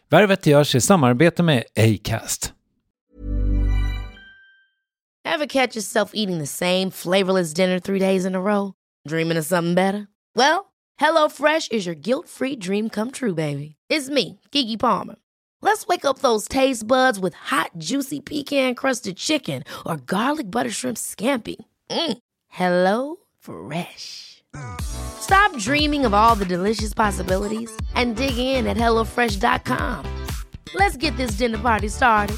Värvet görs i samarbete med Acast. Ever catch yourself eating the same flavorless dinner 3 days in a row? Dreaming of something better? Well, HelloFresh is your guilt-free dream come true, baby. It's me, Keke Palmer. Let's wake up those taste buds with hot, juicy pecan-crusted chicken or garlic butter shrimp scampi. Hello Fresh. Stop dreaming of all the delicious possibilities and dig in at HelloFresh.com. Let's get this dinner party started.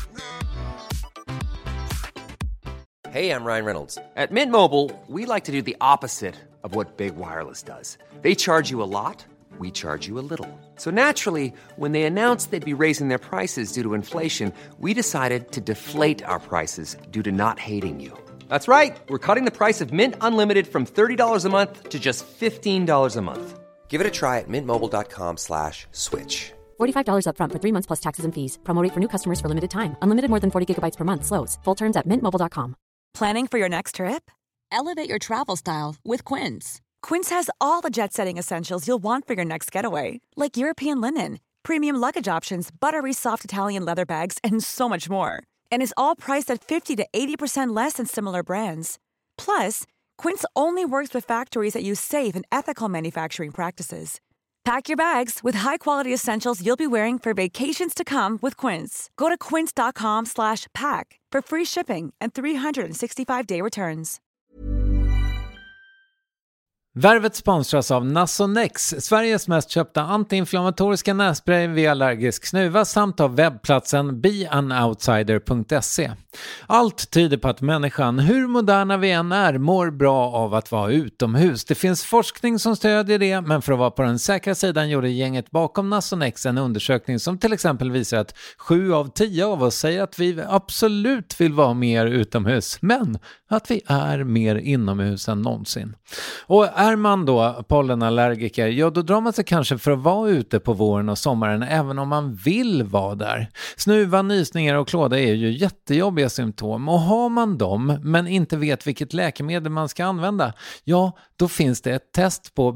Hey, I'm Ryan Reynolds. At Mint Mobile, we like to do the opposite of what Big Wireless does. They charge you a lot, we charge you a little. So naturally, when they announced they'd be raising their prices due to inflation, we decided to deflate our prices due to not hating you. That's right. We're cutting the price of Mint Unlimited from $30 a month to just $15 a month. Give it a try at mintmobile.com/switch. $45 up front for 3 months plus taxes and fees. Promo rate for new customers for limited time. Unlimited more than 40 gigabytes per month slows. Full terms at mintmobile.com. Planning for your next trip? Elevate your travel style with Quince. Quince has all the jet-setting essentials you'll want for your next getaway, like European linen, premium luggage options, buttery soft Italian leather bags, and so much more. And is all priced at 50 to 80% less than similar brands. Plus, Quince only works with factories that use safe and ethical manufacturing practices. Pack your bags with high-quality essentials you'll be wearing for vacations to come with Quince. Go to quince.com/pack for free shipping and 365-day returns. Värvet sponsras av Nasonex, Sveriges mest köpta antiinflammatoriska nässpray vid allergisk snuva, samt av webbplatsen beanoutsider.se. Allt tyder på att människan, hur moderna vi än är, mår bra av att vara utomhus. Det finns forskning som stödjer det, men för att vara på den säkra sidan gjorde gänget bakom Nasonex en undersökning som till exempel visar att 7 av 10 av oss säger att vi absolut vill vara mer utomhus, men att vi är mer inomhus än någonsin. Och är man då pollenallergiker, ja då drar man sig kanske för att vara ute på våren och sommaren även om man vill vara där. Snuva, nysningar och klåda är ju jättejobbiga symptom, och har man dem men inte vet vilket läkemedel man ska använda, ja då finns det ett test på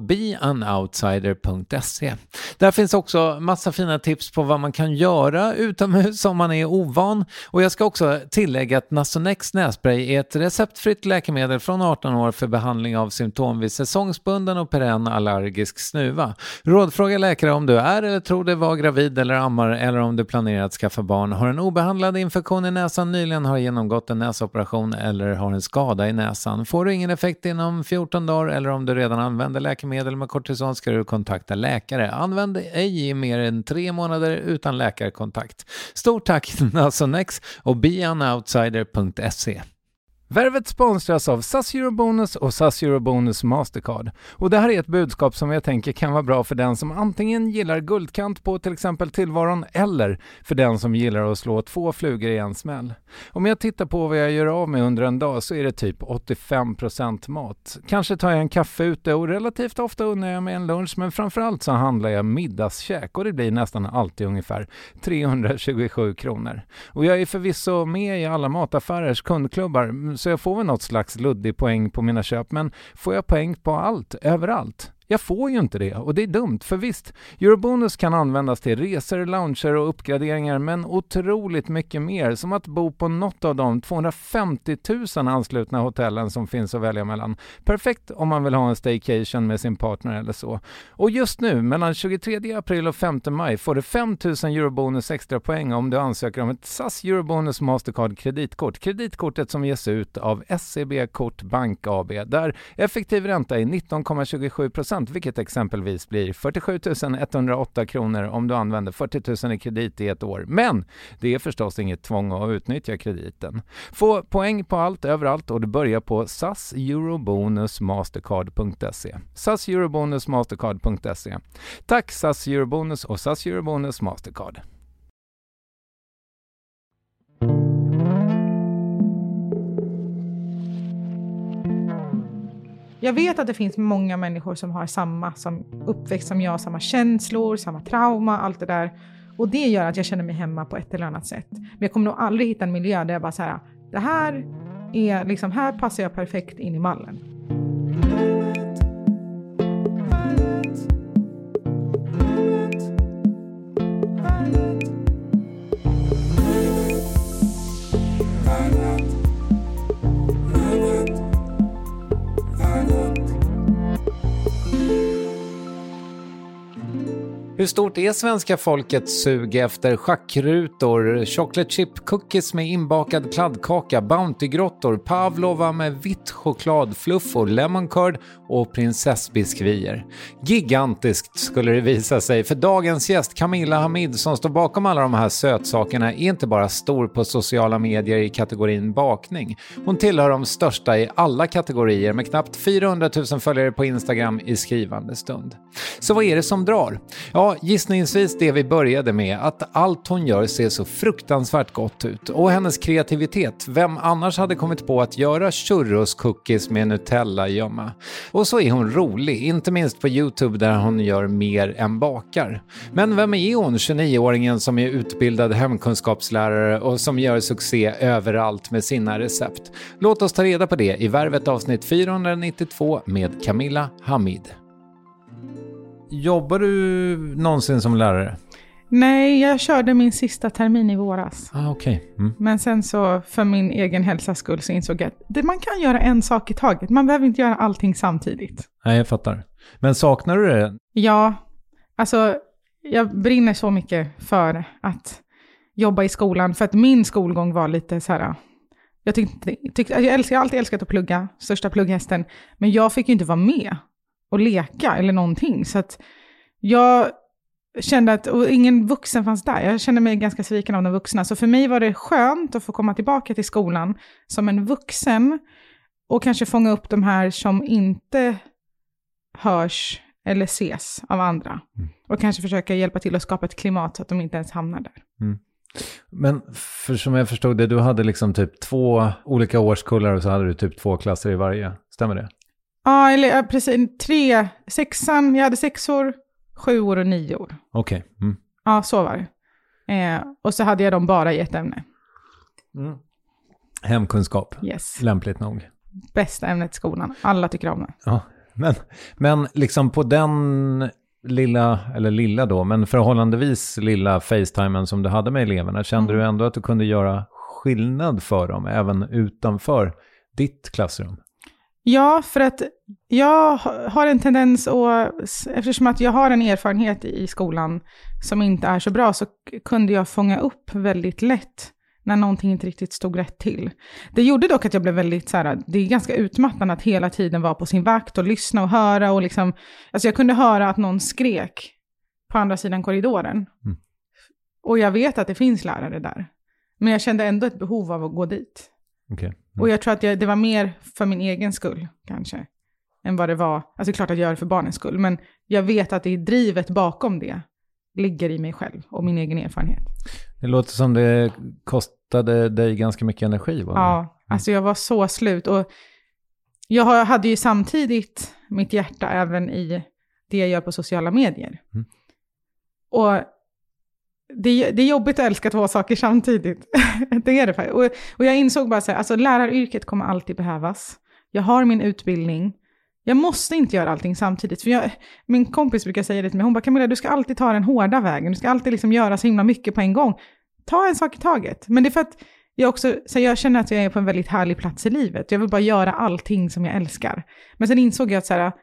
beanoutsider.se. Där finns också massa fina tips på vad man kan göra utomhus om man är ovan, och jag ska också tillägga att Nasonex nässpray är ett receptfritt läkemedel från 18 år för behandling av symptom vid säsongsbunden och perenn allergisk snuva. Rådfråga läkare om du är eller tror dig vara gravid eller ammar, eller om du planerar att skaffa barn, har en obehandlad infektion i näsan, nyligen har genomgått en näsoperation eller har en skada i näsan. Får du ingen effekt inom 14 dagar eller om du redan använder läkemedel med kortison ska du kontakta läkare. Använd ej i mer än 3 månader utan läkarkontakt. Stort tack Nasonex och beanoutsider.se. Värvet sponsras av SAS Eurobonus och SAS Eurobonus Mastercard. Och det här är ett budskap som jag tänker kan vara bra för den som antingen gillar guldkant på till exempel tillvaron, eller för den som gillar att slå 2 flugor i en smäll. Om jag tittar på vad jag gör av med under en dag så är det typ 85% mat. Kanske tar jag en kaffe ute och relativt ofta unnar jag mig en lunch, men framförallt så handlar jag middagskäk och det blir nästan alltid ungefär 327 kronor. Och jag är förvisso med i alla mataffärers kundklubbar, så jag får väl något slags luddig poäng på mina köp, men får jag poäng på allt, överallt? Jag får ju inte det, och det är dumt, för visst, Eurobonus kan användas till resor, lounger och uppgraderingar, men otroligt mycket mer, som att bo på något av de 250 000 anslutna hotellen som finns att välja mellan. Perfekt om man vill ha en staycation med sin partner eller så. Och just nu, mellan 23 april och 5 maj, får du 5 000 Eurobonus extra poäng om du ansöker om ett SAS Eurobonus Mastercard kreditkort. Kreditkortet som ges ut av SEB Kort Bank AB, där effektiv ränta är 19,27%, vilket exempelvis blir 47 108 kronor om du använder 40 000 i kredit i ett år. Men det är förstås inget tvång att utnyttja krediten. Få poäng på allt, överallt, och du börjar på SAS-Eurobonus-Mastercard.se. SAS-Eurobonus-Mastercard.se. Tack SAS Eurobonus och SAS Eurobonus Mastercard. Jag vet att det finns många människor som har samma som uppväxt som jag, samma känslor, samma trauma, allt det där. Och det gör att jag känner mig hemma på ett eller annat sätt. Men jag kommer nog aldrig hitta en miljö där jag bara så här, det här är liksom, här passar jag perfekt in i mallen. Hur stort är svenska folkets sug efter schackrutor, chocolate chip cookies med inbakad kladdkaka, bountygrottor, pavlova med vitt chokladfluffor, lemon curd och prinsessbiskvier? Gigantiskt skulle det visa sig, för dagens gäst Camilla Hamid som står bakom alla de här sötsakerna är inte bara stor på sociala medier i kategorin bakning. Hon tillhör de största i alla kategorier med knappt 400 000 följare på Instagram i skrivande stund. Så vad är det som drar? Ja, gissningsvis det vi började med, att allt hon gör ser så fruktansvärt gott ut. Och hennes kreativitet, vem annars hade kommit på att göra churros-cookies med Nutella-gömma? Och så är hon rolig, inte minst på YouTube där hon gör mer än bakar. Men vem är hon, 29-åringen som är utbildad hemkunskapslärare och som gör succé överallt med sina recept? Låt oss ta reda på det i Värvet avsnitt 492 med Camilla Hamid. Jobbar du någonsin som lärare? Nej, jag körde min sista termin i våras. Okay. Men sen så för min egen hälsas skull så insåg jag att man kan göra en sak i taget. Man behöver inte göra allting samtidigt. Nej, jag fattar. Men saknar du det? Ja, alltså jag brinner så mycket för att jobba i skolan. För att min skolgång var lite så här... Jag har alltid älskat att plugga, största plugghästen. Men jag fick ju inte vara med och leka eller någonting. Så att jag kände att, och ingen vuxen fanns där. Jag kände mig ganska sviken av de vuxna. Så för mig var det skönt att få komma tillbaka till skolan som en vuxen. Och kanske fånga upp de här som inte hörs eller ses av andra. Och kanske försöka hjälpa till att skapa ett klimat så att de inte ens hamnar där. Men för som jag förstod det, du hade liksom typ 2 olika årskullar och så hade du typ 2 klasser i varje. Stämmer det? Ja, eller precis 3, 6:an, jag hade 6-år, 7-år och 9-år. Okej. Ja, så var det. Och så hade jag dem bara i ett ämne. Hemkunskap. Yes. Lämpligt nog. Bästa ämnet i skolan. Alla tycker om det. Ja, men liksom på den lilla då, men förhållandevis lilla FaceTimen som du hade med eleverna, kände du ändå att du kunde göra skillnad för dem även utanför ditt klassrum? Ja, för att jag har en tendens, och eftersom att jag har en erfarenhet i skolan som inte är så bra, så kunde jag fånga upp väldigt lätt när någonting inte riktigt stod rätt till. Det gjorde dock att jag blev väldigt så här, det är ganska utmattande att hela tiden vara på sin vakt och lyssna och höra och liksom, alltså jag kunde höra att någon skrek på andra sidan korridoren. Och jag vet att det finns lärare där. Men jag kände ändå ett behov av att gå dit. Okay. Och jag tror att det var mer för min egen skull kanske än vad det var, alltså klart att jag gör det för barnens skull, men jag vet att det är drivet bakom det ligger i mig själv och min egen erfarenhet. Det låter som det kostade dig ganska mycket energi, va? Ja, alltså jag var så slut. Och jag hade ju samtidigt mitt hjärta även i det jag gör på sociala medier. Och det är jobbigt att älska 2 saker samtidigt. Det är det faktiskt. Och jag insåg bara så här, alltså läraryrket kommer alltid behövas. Jag har min utbildning. Jag måste inte göra allting samtidigt. För min kompis brukar säga det till mig. Hon bara, Camilla, du ska alltid ta den hårda vägen. Du ska alltid liksom göra så himla mycket på en gång. Ta en sak i taget. Men det är för att jag känner att jag är på en väldigt härlig plats i livet. Jag vill bara göra allting som jag älskar. Men sen insåg jag att så här,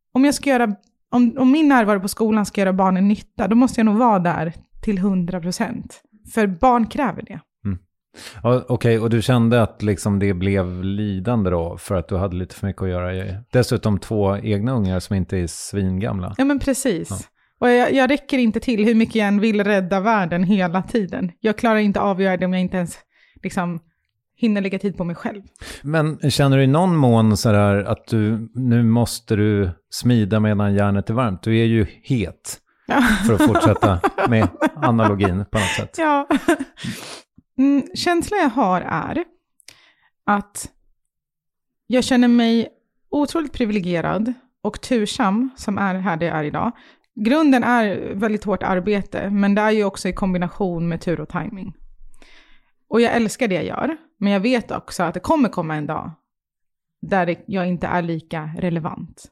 om min närvaro på skolan ska göra barnen nytta, då måste jag nog vara där till 100%. För barn kräver det. Okej, och du kände att liksom det blev lidande då för att du hade lite för mycket att göra. Dessutom 2 egna ungar som inte är svingamla. Ja, men precis. Ja. Och jag räcker inte till hur mycket jag än vill rädda världen hela tiden. Jag klarar inte av att göra det om jag inte ens liksom hinner lägga tid på mig själv. Men känner du i någon mån så här att nu måste du smida medan järnet är varmt? Du är ju het för att fortsätta med analogin på något sätt. Ja. Känslan jag har är att jag känner mig otroligt privilegierad och tursam som är här det är idag. Grunden är väldigt hårt arbete, men det är ju också i kombination med tur och timing. Och jag älskar det jag gör, men jag vet också att det kommer komma en dag där jag inte är lika relevant.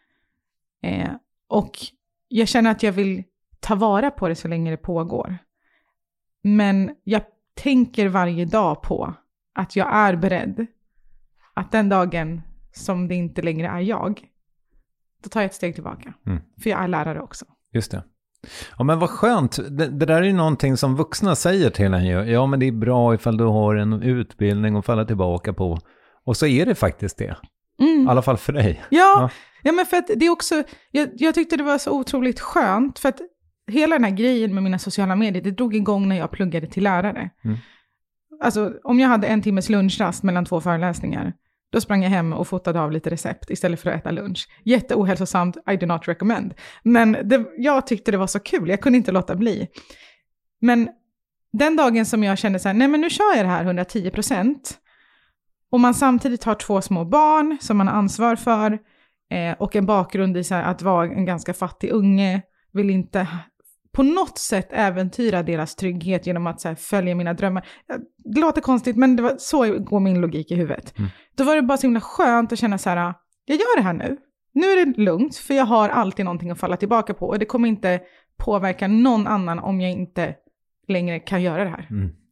Och jag känner att jag vill ta vara på det så länge det pågår. Men jag tänker varje dag på att jag är beredd att den dagen som det inte längre är jag, då tar jag ett steg tillbaka. För jag är lärare också. Just det. Ja, men vad skönt. Det där är ju någonting som vuxna säger till en ju. Ja, men det är bra ifall du har en utbildning att falla tillbaka på. Och så är det faktiskt det. I alla fall för dig. Ja, men för att det är också... Jag tyckte det var så otroligt skönt. För att hela den här grejen med mina sociala medier, det drog igång när jag pluggade till lärare. Alltså, om jag hade 1 timmes lunchrast mellan 2 föreläsningar, då sprang jag hem och fotade av lite recept istället för att äta lunch. Jätteohälsosamt, I do not recommend. Men jag tyckte det var så kul, jag kunde inte låta bli. Men den dagen som jag kände så här, nej men nu kör jag det här 110%. Och man samtidigt har 2 små barn som man har ansvar för. Och en bakgrund i så här, att vara en ganska fattig unge. Vill inte på något sätt äventyra deras trygghet genom att så här, följa mina drömmar. Det låter konstigt, men det var, så går min logik i huvudet. Då var det bara så himla skönt att känna så här, jag gör det här nu. Nu är det lugnt, för jag har alltid någonting att falla tillbaka på. Och det kommer inte påverka någon annan om jag inte längre kan göra det här.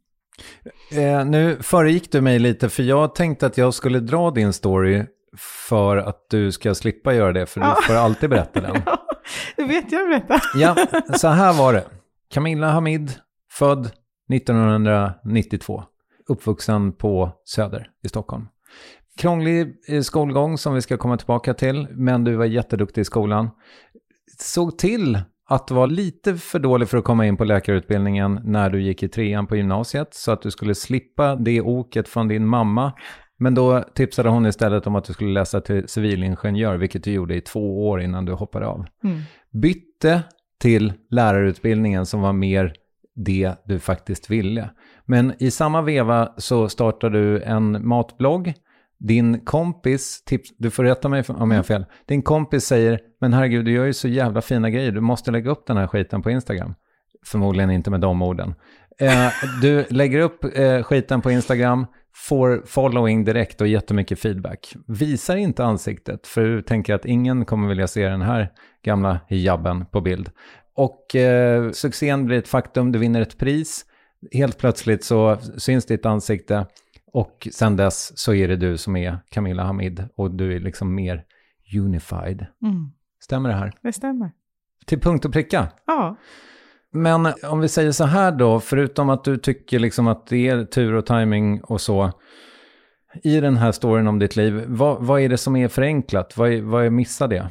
Nu föregick du mig lite, för jag tänkte att jag skulle dra din story för att du ska slippa göra det, för du får alltid berätta den. Det vet jag berätta. Ja, så här var det. Camilla Hamid, född 1992, uppvuxen på Söder i Stockholm. Krånglig skolgång som vi ska komma tillbaka till, men du var jätteduktig i skolan. Såg till att vara lite för dålig för att komma in på läkarutbildningen när du gick i 3:an på gymnasiet, så att du skulle slippa det oket från din mamma. Men då tipsade hon istället om att du skulle läsa till civilingenjör, vilket du gjorde i 2 år innan du hoppade av. Bytte till lärarutbildningen som var mer det du faktiskt ville. Men i samma veva så startade du en matblogg. Din kompis, du får rätta mig om jag har fel. Din kompis säger, men herregud, du gör ju så jävla fina grejer. Du måste lägga upp den här skiten på Instagram. Förmodligen inte med de orden. Du lägger upp skiten på Instagram, får following direkt och jättemycket feedback. Visar inte ansiktet, för du tänker att ingen kommer vilja se den här gamla hijabben på bild. Och succén blir ett faktum, du vinner ett pris. Helt plötsligt så syns ditt ansikte. Och sen dess så är det du som är Camilla Hamid, och du är liksom mer unified. Stämmer det här? Det stämmer. Till punkt och pricka? Ja. Men om vi säger så här då, förutom att du tycker liksom att det är tur och timing och så, i den här storyn om ditt liv, vad är det som är förenklat? Vad är missar det?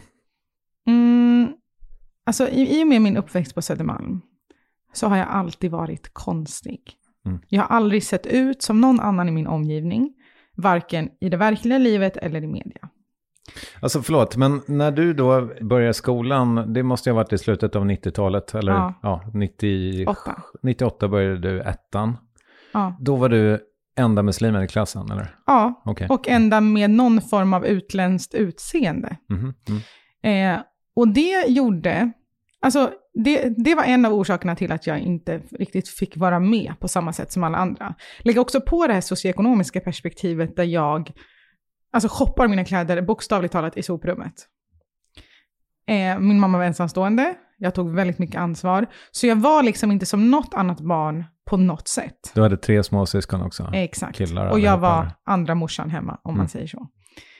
Alltså i och med min uppväxt på Södermalm så har jag alltid varit konstig. Jag har aldrig sett ut som någon annan i min omgivning, varken i det verkliga livet eller i media. Alltså förlåt, men när du då började skolan, det måste ju ha varit i slutet av 90-talet, eller ja 98 började du 1:an. Ja. Då var du enda muslimen i klassen, eller? Ja, okay. Och enda med någon form av utländskt utseende. Och det gjorde, alltså det var en av orsakerna till att jag inte riktigt fick vara med på samma sätt som alla andra. Lägger också på det här socioekonomiska perspektivet där jag shoppar mina kläder bokstavligt talat i soprummet. Min mamma var ensamstående. Jag tog väldigt mycket ansvar. Så jag var liksom inte som något annat barn på något sätt. Du hade 3 småsyskon också. Exakt. Killar, och jag var andra morsan hemma, om man säger så.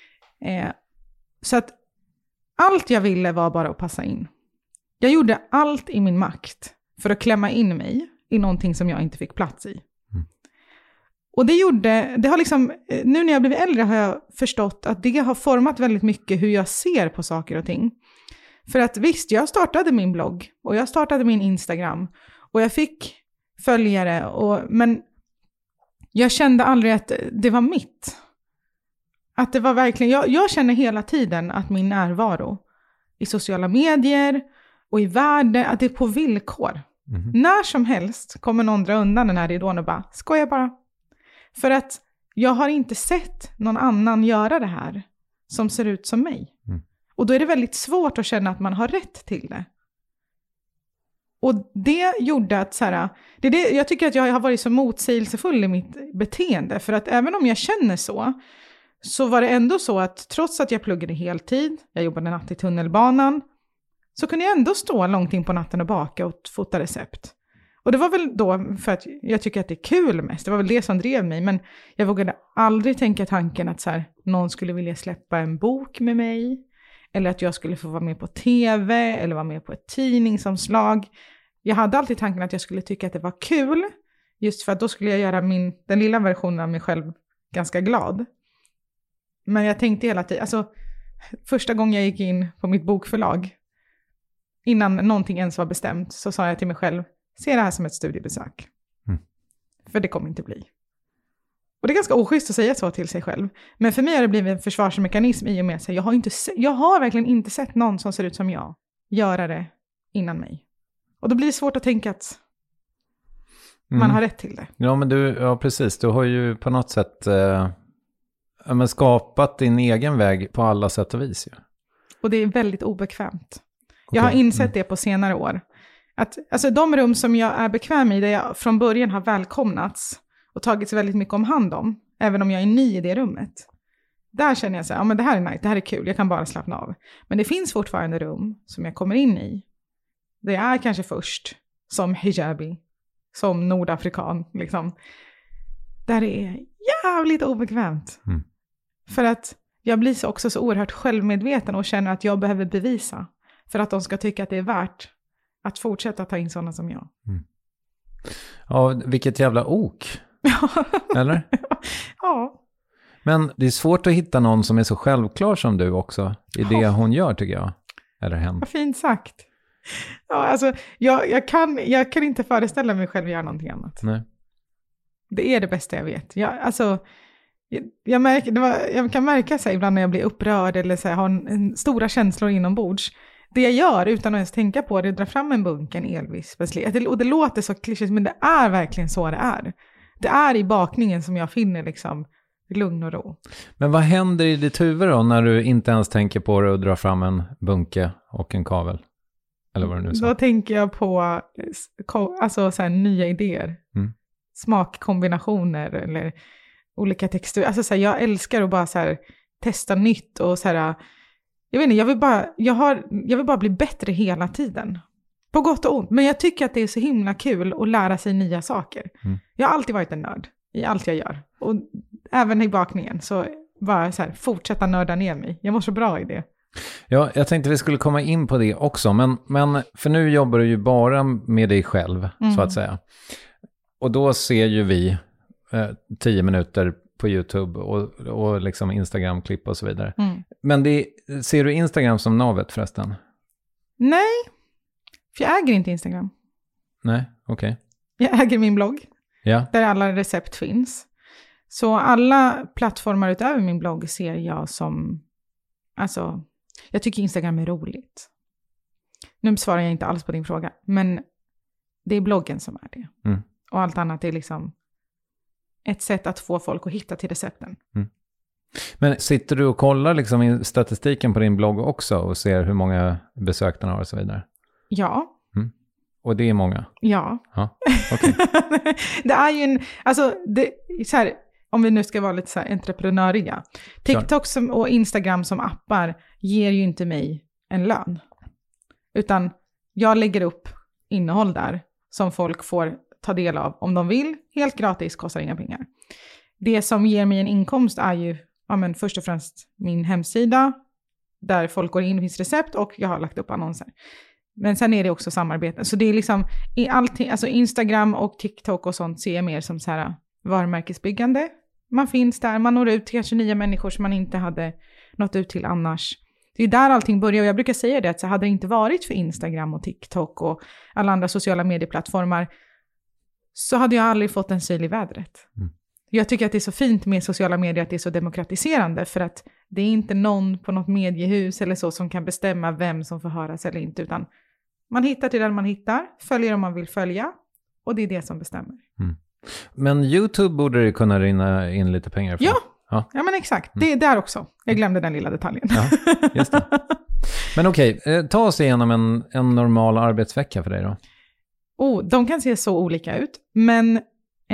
Så att allt jag ville var bara att passa in. Jag gjorde allt i min makt för att klämma in mig i någonting som jag inte fick plats i. Och det har liksom, nu när jag blivit äldre har jag förstått att det har format väldigt mycket hur jag ser på saker och ting. För att visst, jag startade min blogg och jag startade min Instagram och jag fick följare, men jag kände aldrig att det var mitt. Att det var verkligen, jag känner hela tiden att min närvaro i sociala medier och i världen, att det är på villkor. När som helst kommer någon dra undan den här ridån och bara, skojar bara. För att jag har inte sett någon annan göra det här som ser ut som mig. Och då är det väldigt svårt att känna att man har rätt till det. Och det gjorde att jag tycker att jag har varit så motsägelsefull i mitt beteende. För att även om jag känner så var det ändå så att trots att jag pluggade heltid, jag jobbade natt i tunnelbanan, så kunde jag ändå stå långt in på natten och baka och fota recept. Och det var väl då för att jag tycker att det är kul mest. Det var väl det som drev mig. Men jag vågade aldrig tänka tanken att någon skulle vilja släppa en bok med mig. eller att jag skulle få vara med på tv eller vara med på ett tidningsomslag. Jag hade alltid tanken att jag skulle tycka att det var kul, just för att då skulle jag göra den lilla versionen av mig själv ganska glad. Men jag tänkte hela tiden, alltså första gången jag gick in på mitt bokförlag, innan någonting ens var bestämt, så sa jag till mig själv, se det här som ett studiebesök. För det kommer inte bli. Och det är ganska oschysst att säga så till sig själv. Men för mig har det blivit en försvarsmekanism i och med att jag har verkligen inte sett någon som ser ut som jag göra det innan mig. Och då blir det svårt att tänka att man har rätt till det. Ja, men precis. Du har ju på något sätt skapat din egen väg på alla sätt och vis. Ja. Och det är väldigt obekvämt. Okay. Jag har insett det på senare år. Att, alltså de rum som jag är bekväm i, där jag från början har välkomnats och tagits väldigt mycket om hand om, även om jag är ny i det rummet. Där känner jag så här, ja men det här är nice, det här är kul, jag kan bara slappna av. Men det finns fortfarande rum som jag kommer in i. Det är kanske först som hijabi, som nordafrikan, liksom. Där det är jävligt obekvämt. För att jag blir också så oerhört självmedveten och känner att jag behöver bevisa. För att de ska tycka att det är värt att fortsätta ta in sådana som jag. Ja, vilket jävla ok. Eller? Ja. Men det är svårt att hitta någon som är så självklar som du också i det hon gör, tycker jag. Eller hen. Vad fint sagt. Ja, alltså, jag kan inte föreställa mig själv göra någonting annat. Nej. Det är det bästa jag vet. Jag kan märka sig ibland när jag blir upprörd eller så här, har stora känslor inombords. Det jag gör utan att ens tänka på det är att dra fram en bunk, en elvis. Och det låter så klyschigt, men det är verkligen så det är. Det är i bakningen som jag finner liksom lugn och ro. Men vad händer i ditt huvud då när du inte ens tänker på det och drar fram en bunke och en kavel? Eller vad det nu sa. Då tänker jag på alltså, så här, nya idéer. Smakkombinationer eller olika texturer. Alltså, så här, jag älskar att bara så här, testa nytt och så här, jag vet inte, jag vill bara bli bättre hela tiden. På gott och ont. Men jag tycker att det är så himla kul att lära sig nya saker. Jag har alltid varit en nörd i allt jag gör. Och även i bakningen så bara så här, fortsätta nörda ner mig. Jag mår så bra i det. Ja, jag tänkte vi skulle komma in på det också. Men för nu jobbar du ju bara med dig själv, så att säga. Och då ser ju vi 10 minuter på YouTube och liksom Instagram-klipp och så vidare. Men ser du Instagram som navet förresten? Nej, för jag äger inte Instagram. Nej, okej. Jag äger min blogg, ja. Där alla recept finns. Så alla plattformar utöver min blogg ser jag som, alltså, jag tycker Instagram är roligt. Nu svarar jag inte alls på din fråga, men det är bloggen som är det. Och allt annat är liksom ett sätt att få folk att hitta till recepten. Men sitter du och kollar liksom i statistiken på din blogg också och ser hur många besök den har och så vidare? Ja. Och det är många? Ja. Okay. Det är ju så här, om vi nu ska vara lite så här entreprenöriga. TikTok och Instagram som appar ger ju inte mig en lön. Utan jag lägger upp innehåll där som folk får ta del av om de vill. Helt gratis, kostar inga pengar. Det som ger mig en inkomst är ju först och främst min hemsida. Där folk går in, finns recept och jag har lagt upp annonser. Men sen är det också samarbeten. Så det är liksom i allting, alltså Instagram och TikTok och sånt ser jag mer som så här varumärkesbyggande. Man finns där, man når ut till kanske nya människor som man inte hade nått ut till annars. Det är där allting börjar och jag brukar säga det att så hade det inte varit för Instagram och TikTok och alla andra sociala medieplattformar så hade jag aldrig fått en syl i vädret. Jag tycker att det är så fint med sociala medier att det är så demokratiserande för att det är inte någon på något mediehus eller så som kan bestämma vem som får höras eller inte utan man hittar till den man hittar, följer om man vill följa och det är det som bestämmer. Men YouTube borde det kunna rinna in lite pengar för. Ja, men exakt. Det är där också. Jag glömde den lilla detaljen. Ja, just det. Men okej, ta oss igenom en normal arbetsvecka för dig då. De kan se så olika ut. Men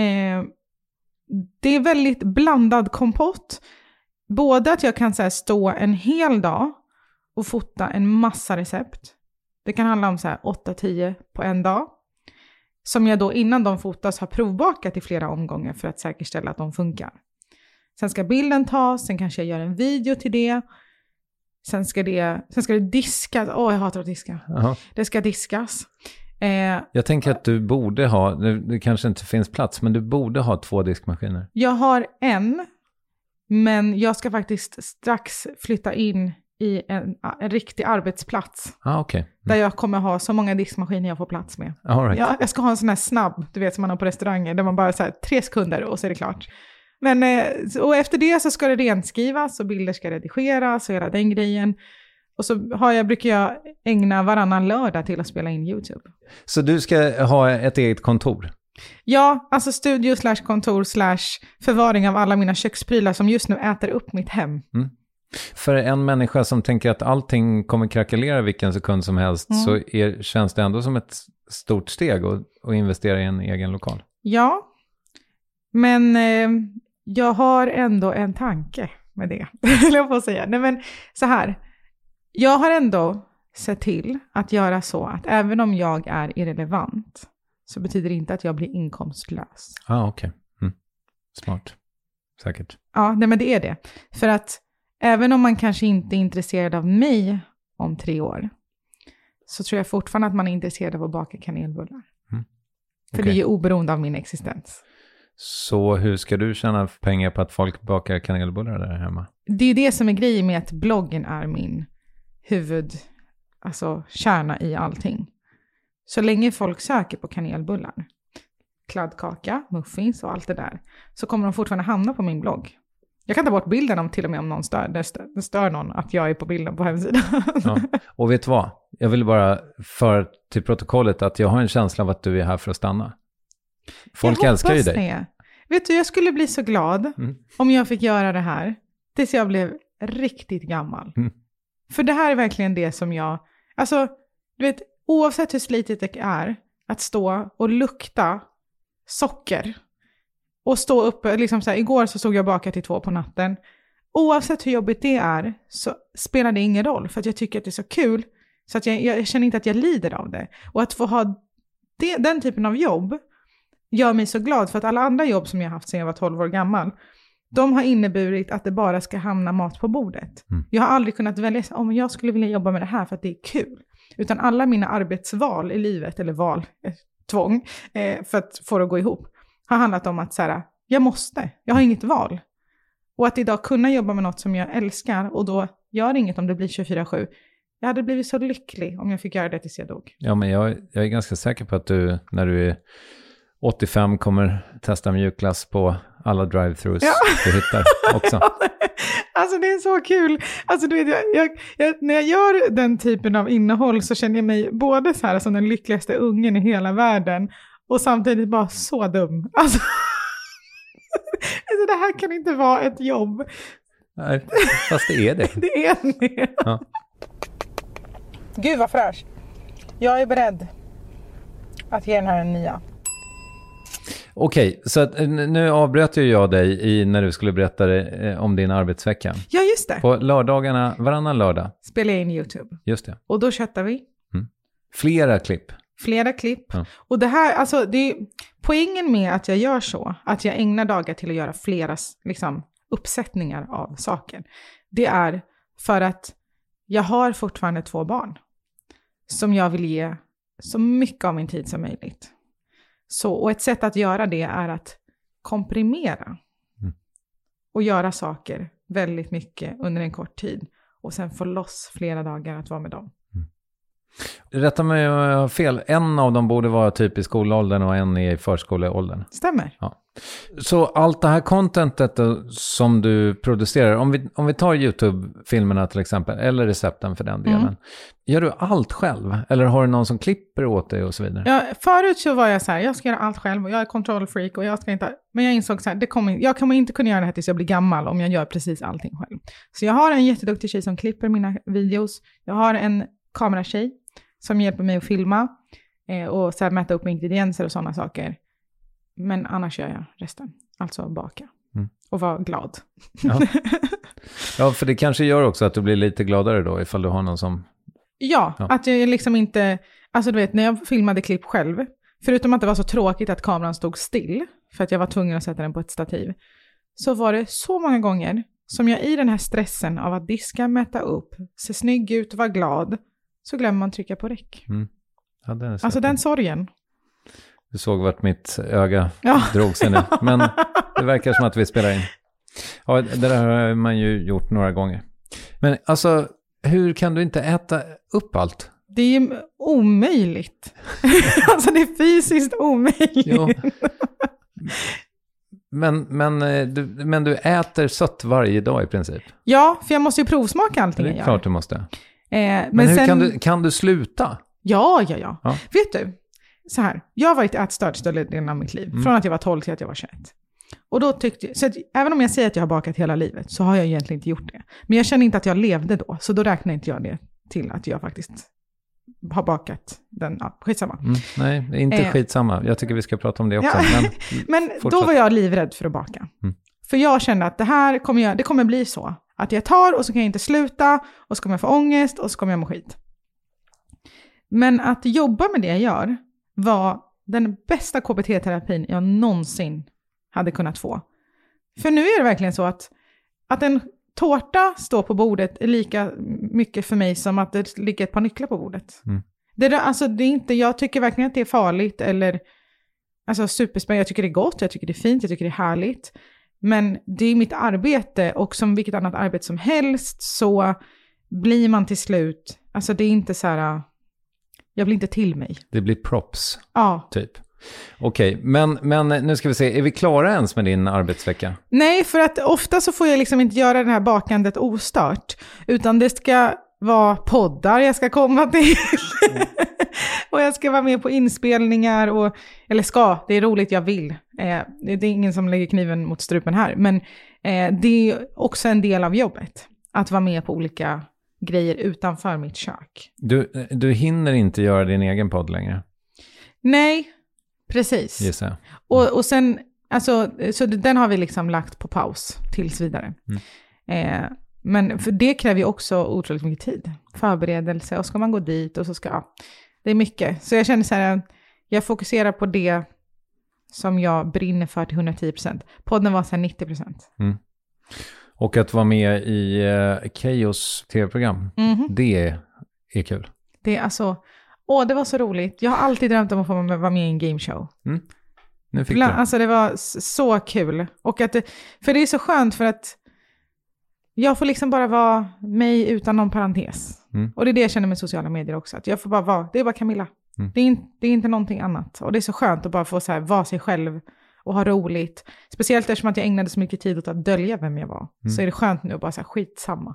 det är väldigt blandad kompott. Både att jag kan så här, stå en hel dag och fota en massa recept. Det kan handla om så här 8-10 på en dag. Som jag då innan de fotas har provbakat i flera omgångar för att säkerställa att de funkar. Sen ska bilden tas, sen kanske jag gör en video till det. Sen ska det diskas. Jag hatar att diska. Aha. Det ska diskas. Jag tänker att du borde ha, det kanske inte finns plats, men du borde ha 2 diskmaskiner. Jag har en, men jag ska faktiskt strax flytta in i en riktig arbetsplats. Okay. Där jag kommer ha så många diskmaskiner jag får plats med. All right. Jag ska ha en sån här snabb, du vet som man har på restauranger, där man bara så här 3 sekunder och så är det klart. Men, och efter det så ska det renskrivas och bilder ska redigeras och hela den grejen. Och så brukar jag ägna varannan lördag till att spela in YouTube. Så du ska ha ett eget kontor? Ja, alltså studio / kontor / förvaring av alla mina köksprylar som just nu äter upp mitt hem. Mm. För en människa som tänker att allting kommer krackelera vilken sekund som helst så känns det ändå som ett stort steg att investera i en egen lokal. Ja, men jag har ändå en tanke med det. Jag får säga. Nej, men så här. Jag har ändå sett till att göra så att även om jag är irrelevant så betyder det inte att jag blir inkomstlös. Okej. Mm. Smart. Säkert. Ja, nej, men det är det. För att även om man kanske inte är intresserad av mig om 3 år så tror jag fortfarande att man är intresserad av att baka kanelbullar. Mm. För det är ju oberoende av min existens. Så hur ska du tjäna pengar på att folk bakar kanelbullar där hemma? Det är det som är grejen med att bloggen är min kärna i allting. Så länge folk söker på kanelbullar, kladdkaka, muffins och allt det där, så kommer de fortfarande hamna på min blogg. Jag kan ta bort bilden om till och med om någon stör någon att jag är på bilden på hemsidan. Ja. Och vet du vad? Jag vill bara föra till protokollet att jag har en känsla av att du är här för att stanna. Folk älskar ju dig. Det. Vet du, jag skulle bli så glad om jag fick göra det här tills jag blev riktigt gammal. Mm. För det här är verkligen det som jag... Alltså, du vet, oavsett hur slitigt det är att stå och lukta socker och stå uppe, liksom så här, igår så såg jag baka till 2 på natten. Oavsett hur jobbigt det är så spelar det ingen roll för att jag tycker att det är så kul så att jag känner inte att jag lider av det. Och att få ha den typen av jobb gör mig så glad för att alla andra jobb som jag haft sedan jag var 12 år gammal, de har inneburit att det bara ska hamna mat på bordet. Mm. Jag har aldrig kunnat välja om jag skulle vilja jobba med det här för att det är kul. Utan alla mina arbetsval i livet, eller tvång, för att få det att gå ihop, har handlat om att så här, jag har inget val. Och att idag kunna jobba med något som jag älskar och då gör inget om det blir 24/7. Jag hade blivit så lycklig om jag fick göra det tills jag dog. Ja, men jag är ganska säker på att du, när du är 85, kommer testa mjukglass på alla drive-thrus du hittar också. Alltså det är så kul. Alltså du vet, jag, när jag gör den typen av innehåll så känner jag mig både så här som den lyckligaste ungen i hela världen och samtidigt bara så dum. Alltså det här kan inte vara ett jobb. Nej, fast det är det. Det är det. Ja. Gud vad fräsch. Jag är beredd att ge den här en 9. Okej, så att, nu avbröt jag dig när du skulle berätta om din arbetsvecka. Ja, just det. På lördagarna, varannan lördag. Spelar jag in YouTube. Just det. Och då chattar vi. Mm. Flera klipp. Ja. Och det här, alltså det är poängen med att jag gör så, att jag ägnar dagar till att göra flera liksom, uppsättningar av saker. Det är för att jag har fortfarande 2 barn som jag vill ge så mycket av min tid som möjligt. Så, och ett sätt att göra det är att komprimera och göra saker väldigt mycket under en kort tid och sen få loss flera dagar att vara med dem. Rätta mig om jag har fel. En av dem borde vara typ i skolåldern och en är i förskoleåldern. Stämmer. Ja. Så allt det här contentet som du producerar, om vi tar YouTube-filmerna till exempel, eller recepten för den delen. Gör du allt själv? Eller har du någon som klipper åt dig och så vidare? Ja, förut så var jag så här, jag ska göra allt själv och jag är kontrollfreak och jag ska inte... Men jag insåg så här, jag kommer inte kunna göra det här tills jag blir gammal om jag gör precis allting själv. Så jag har en jätteduktig tjej som klipper mina videos. Jag har en kameratjej som hjälper mig att filma och så här mäta upp ingredienser och sådana saker. Men annars gör jag resten. Alltså baka. Och vara glad. Ja. Ja, för det kanske gör också att du blir lite gladare då ifall du har någon som... Ja, att jag liksom inte... Alltså du vet, när jag filmade klipp själv, förutom att det var så tråkigt att kameran stod still för att jag var tvungen att sätta den på ett stativ, så var det så många gånger som jag i den här stressen av att diska, mäta upp, se snygg ut och vara glad, så glömmer man trycka på räck. Ja, alltså den sorgen. Du såg vart mitt öga drog sig nu. Men det verkar som att vi spelar in. Ja, det där har man ju gjort några gånger. Men alltså, hur kan du inte äta upp allt? Det är ju omöjligt. Alltså det är fysiskt omöjligt. Jo. Men du äter sött varje dag i princip? Ja, för jag måste ju provsmaka allting jag gör. Det är klart du måste. Men hur sen... kan du sluta? Ja. Vet du, så här. Jag har varit ätstörd större delen av mitt liv. Från att jag var 12 till att jag var 21. Och då tyckte jag, så att även om jag säger att jag har bakat hela livet så har jag egentligen inte gjort det. Men jag känner inte att jag levde då. Så då räknar inte jag det till att jag faktiskt har bakat den. Ja, skitsamma. Nej, inte skitsamma. Jag tycker vi ska prata om det också. Ja. Men då var jag livrädd för att baka. För jag kände att det kommer bli så. Att jag tar och så kan jag inte sluta. Och så kommer jag få ångest och så kommer jag må skit. Men att jobba med det jag gör var den bästa KBT-terapin jag någonsin hade kunnat få. För nu är det verkligen så att en tårta står på bordet är lika mycket för mig som att det ligger ett par nycklar på bordet. Det är inte, jag tycker verkligen att det är farligt eller alltså superspännande. Jag tycker det är gott, jag tycker det är fint, jag tycker det är härligt. Men det är mitt arbete och som vilket annat arbete som helst så blir man till slut, alltså det är inte så här, jag blir inte till mig. Det blir props. Ja. Typ. Okej, men nu ska vi se, är vi klara ens med din arbetsvecka? Nej, för att ofta så får jag liksom inte göra det här bakandet ostört. Utan det ska vara poddar jag ska komma till. Och jag ska vara med på inspelningar. Det är roligt, jag vill. Det är ingen som lägger kniven mot strupen här. Men det är också en del av jobbet. Att vara med på olika grejer utanför mitt kök. Du hinner inte göra din egen podd längre? Nej, precis. Yes, ja. Och sen, alltså, så den har vi liksom lagt på paus tills vidare. Men för det kräver ju också otroligt mycket tid. Förberedelse och ska man gå dit och så ska, det är mycket. Så jag känner så här, jag fokuserar på det som jag brinner för till 110%. Podden var så här 90%. Och att vara med i Keyos tv-program, det är kul. Det är alltså, det var så roligt. Jag har alltid drömt om att få vara med i en gameshow. Nu fick du. Alltså det var så kul. Och för det är så skönt för att jag får liksom bara vara mig utan någon parentes. Och det är det jag känner med sociala medier också. Att jag får bara vara, det är bara Camilla. Det är inte någonting annat. Och det är så skönt att bara få så här, vara sig själv och ha roligt. Speciellt eftersom att jag ägnade så mycket tid åt att dölja vem jag var. Så är det skönt nu att bara så här, skitsamma.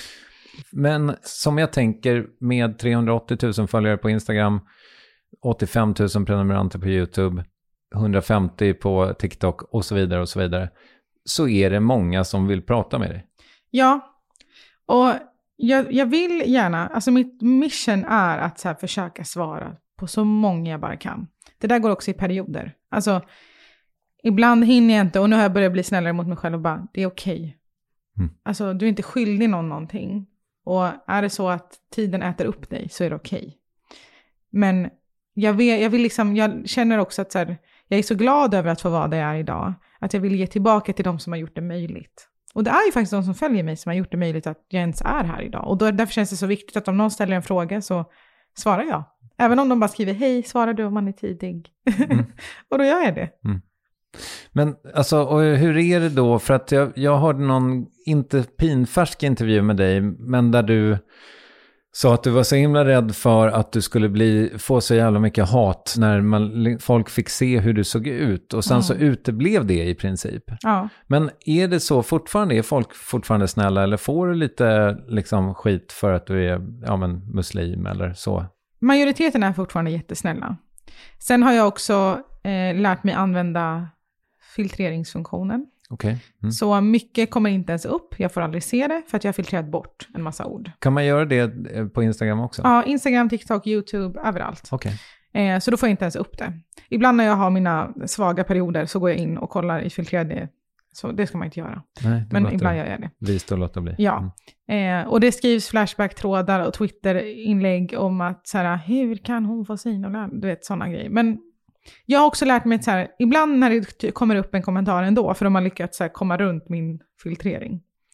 Men som jag tänker med 380 000 följare på Instagram, 85 000 prenumeranter på YouTube, 150 på TikTok och så vidare, så är det många som vill prata med dig. Ja, och jag vill gärna, alltså mitt mission är att så här försöka svara på så många jag bara kan. Det där går också i perioder. Alltså, ibland hinner jag inte och nu har jag börjat bli snällare mot mig själv och bara, det är okej. Alltså, du är inte skyldig någonting. Och är det så att tiden äter upp dig så är det okej. Men jag känner också att så här, jag är så glad över att få vara där jag är idag. Att jag vill ge tillbaka till de som har gjort det möjligt. Och det är ju faktiskt de som följer mig som har gjort det möjligt att jag ens är här idag. Och därför känns det så viktigt att om någon ställer en fråga så svarar jag. Även om de bara skriver, hej, svarar du om man är tidig? Och då gör jag det. Men alltså, och hur är det då? För att jag hörde någon, inte pinfärsk intervju med dig, men där du sa att du var så himla rädd för att du skulle få så jävla mycket hat när folk fick se hur du såg ut. Och sen så uteblev det i princip. Ja. Men är det så fortfarande? Är folk fortfarande snälla? Eller får du lite liksom skit för att du är muslim eller så? Majoriteten är fortfarande jättesnälla. Sen har jag också lärt mig använda filtreringsfunktionen. Okay. Så mycket kommer inte ens upp. Jag får aldrig se det för att jag har filtrerat bort en massa ord. Kan man göra det på Instagram också? Ja, Instagram, TikTok, YouTube, överallt. Okay. Så då får jag inte ens upp det. Ibland när jag har mina svaga perioder så går jag in och kollar i filtrerade. Så det ska man inte göra. Nej, men ibland gör jag det. Vist och låta bli. Ja. Och det skrivs Flashback-trådar och Twitter-inlägg om att så här, hur kan hon få sina lön? Du vet, sådana grejer. Men jag har också lärt mig att så här, ibland när det kommer upp en kommentar ändå, för de har lyckats så här, komma runt min filtrering,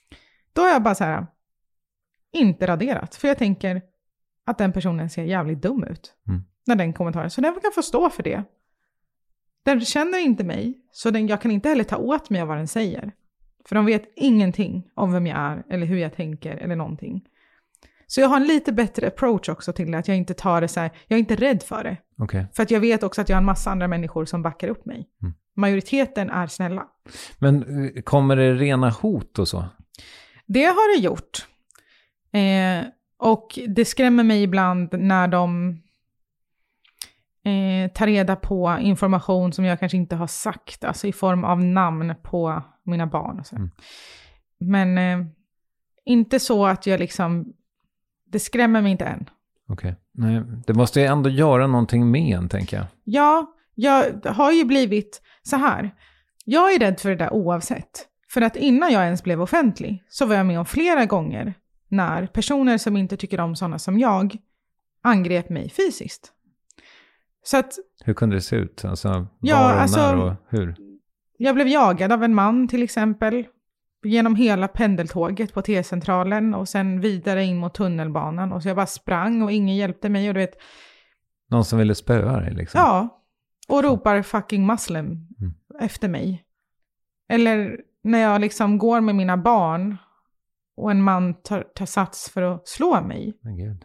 Då är jag bara så här, inte raderat. För jag tänker att den personen ser jävligt dum ut. När den kommentaren. Så den kan få stå för det. Den känner inte mig. Så jag kan inte heller ta åt mig av vad den säger. För de vet ingenting om vem jag är. Eller hur jag tänker. Eller någonting. Så jag har en lite bättre approach också till det. Att jag inte tar det så här. Jag är inte rädd för det. Okay. För att jag vet också att jag har en massa andra människor som backar upp mig. Majoriteten är snälla. Men kommer det rena hot och så? Det har det gjort. Och det skrämmer mig ibland när de tar reda på information som jag kanske inte har sagt. Alltså i form av namn på mina barn. Och så. Men inte så att jag liksom... Det skrämmer mig inte än. Okej. Nej, det måste ju ändå göra någonting med en, tänker jag. Ja, jag har ju blivit så här. Jag är rädd för det där oavsett. För att innan jag ens blev offentlig så var jag med om flera gånger när personer som inte tycker om sådana som jag angrep mig fysiskt. Så att... Hur kunde det se ut? Alltså, när och hur? Jag blev jagad av en man till exempel. Genom hela pendeltåget på T-centralen och sen vidare in mot tunnelbanan. Och så jag bara sprang och ingen hjälpte mig. Och du vet... Någon som ville spöa dig liksom? Ja, och ropar fucking muslim efter mig. Eller när jag liksom går med mina barn och en man tar sats för att slå mig. Men gud.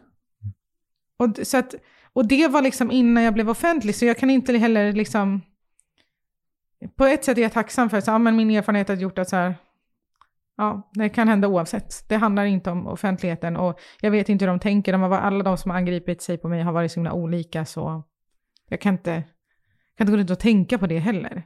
Och det var liksom innan jag blev offentlig. Så jag kan inte heller liksom... På ett sätt är jag tacksam för att men min erfarenhet har gjort att så här... Ja, det kan hända oavsett. Det handlar inte om offentligheten. Och jag vet inte hur de tänker. Alla de som har angripit sig på mig har varit så himla olika. Så jag kan inte gå runt och tänka på det heller.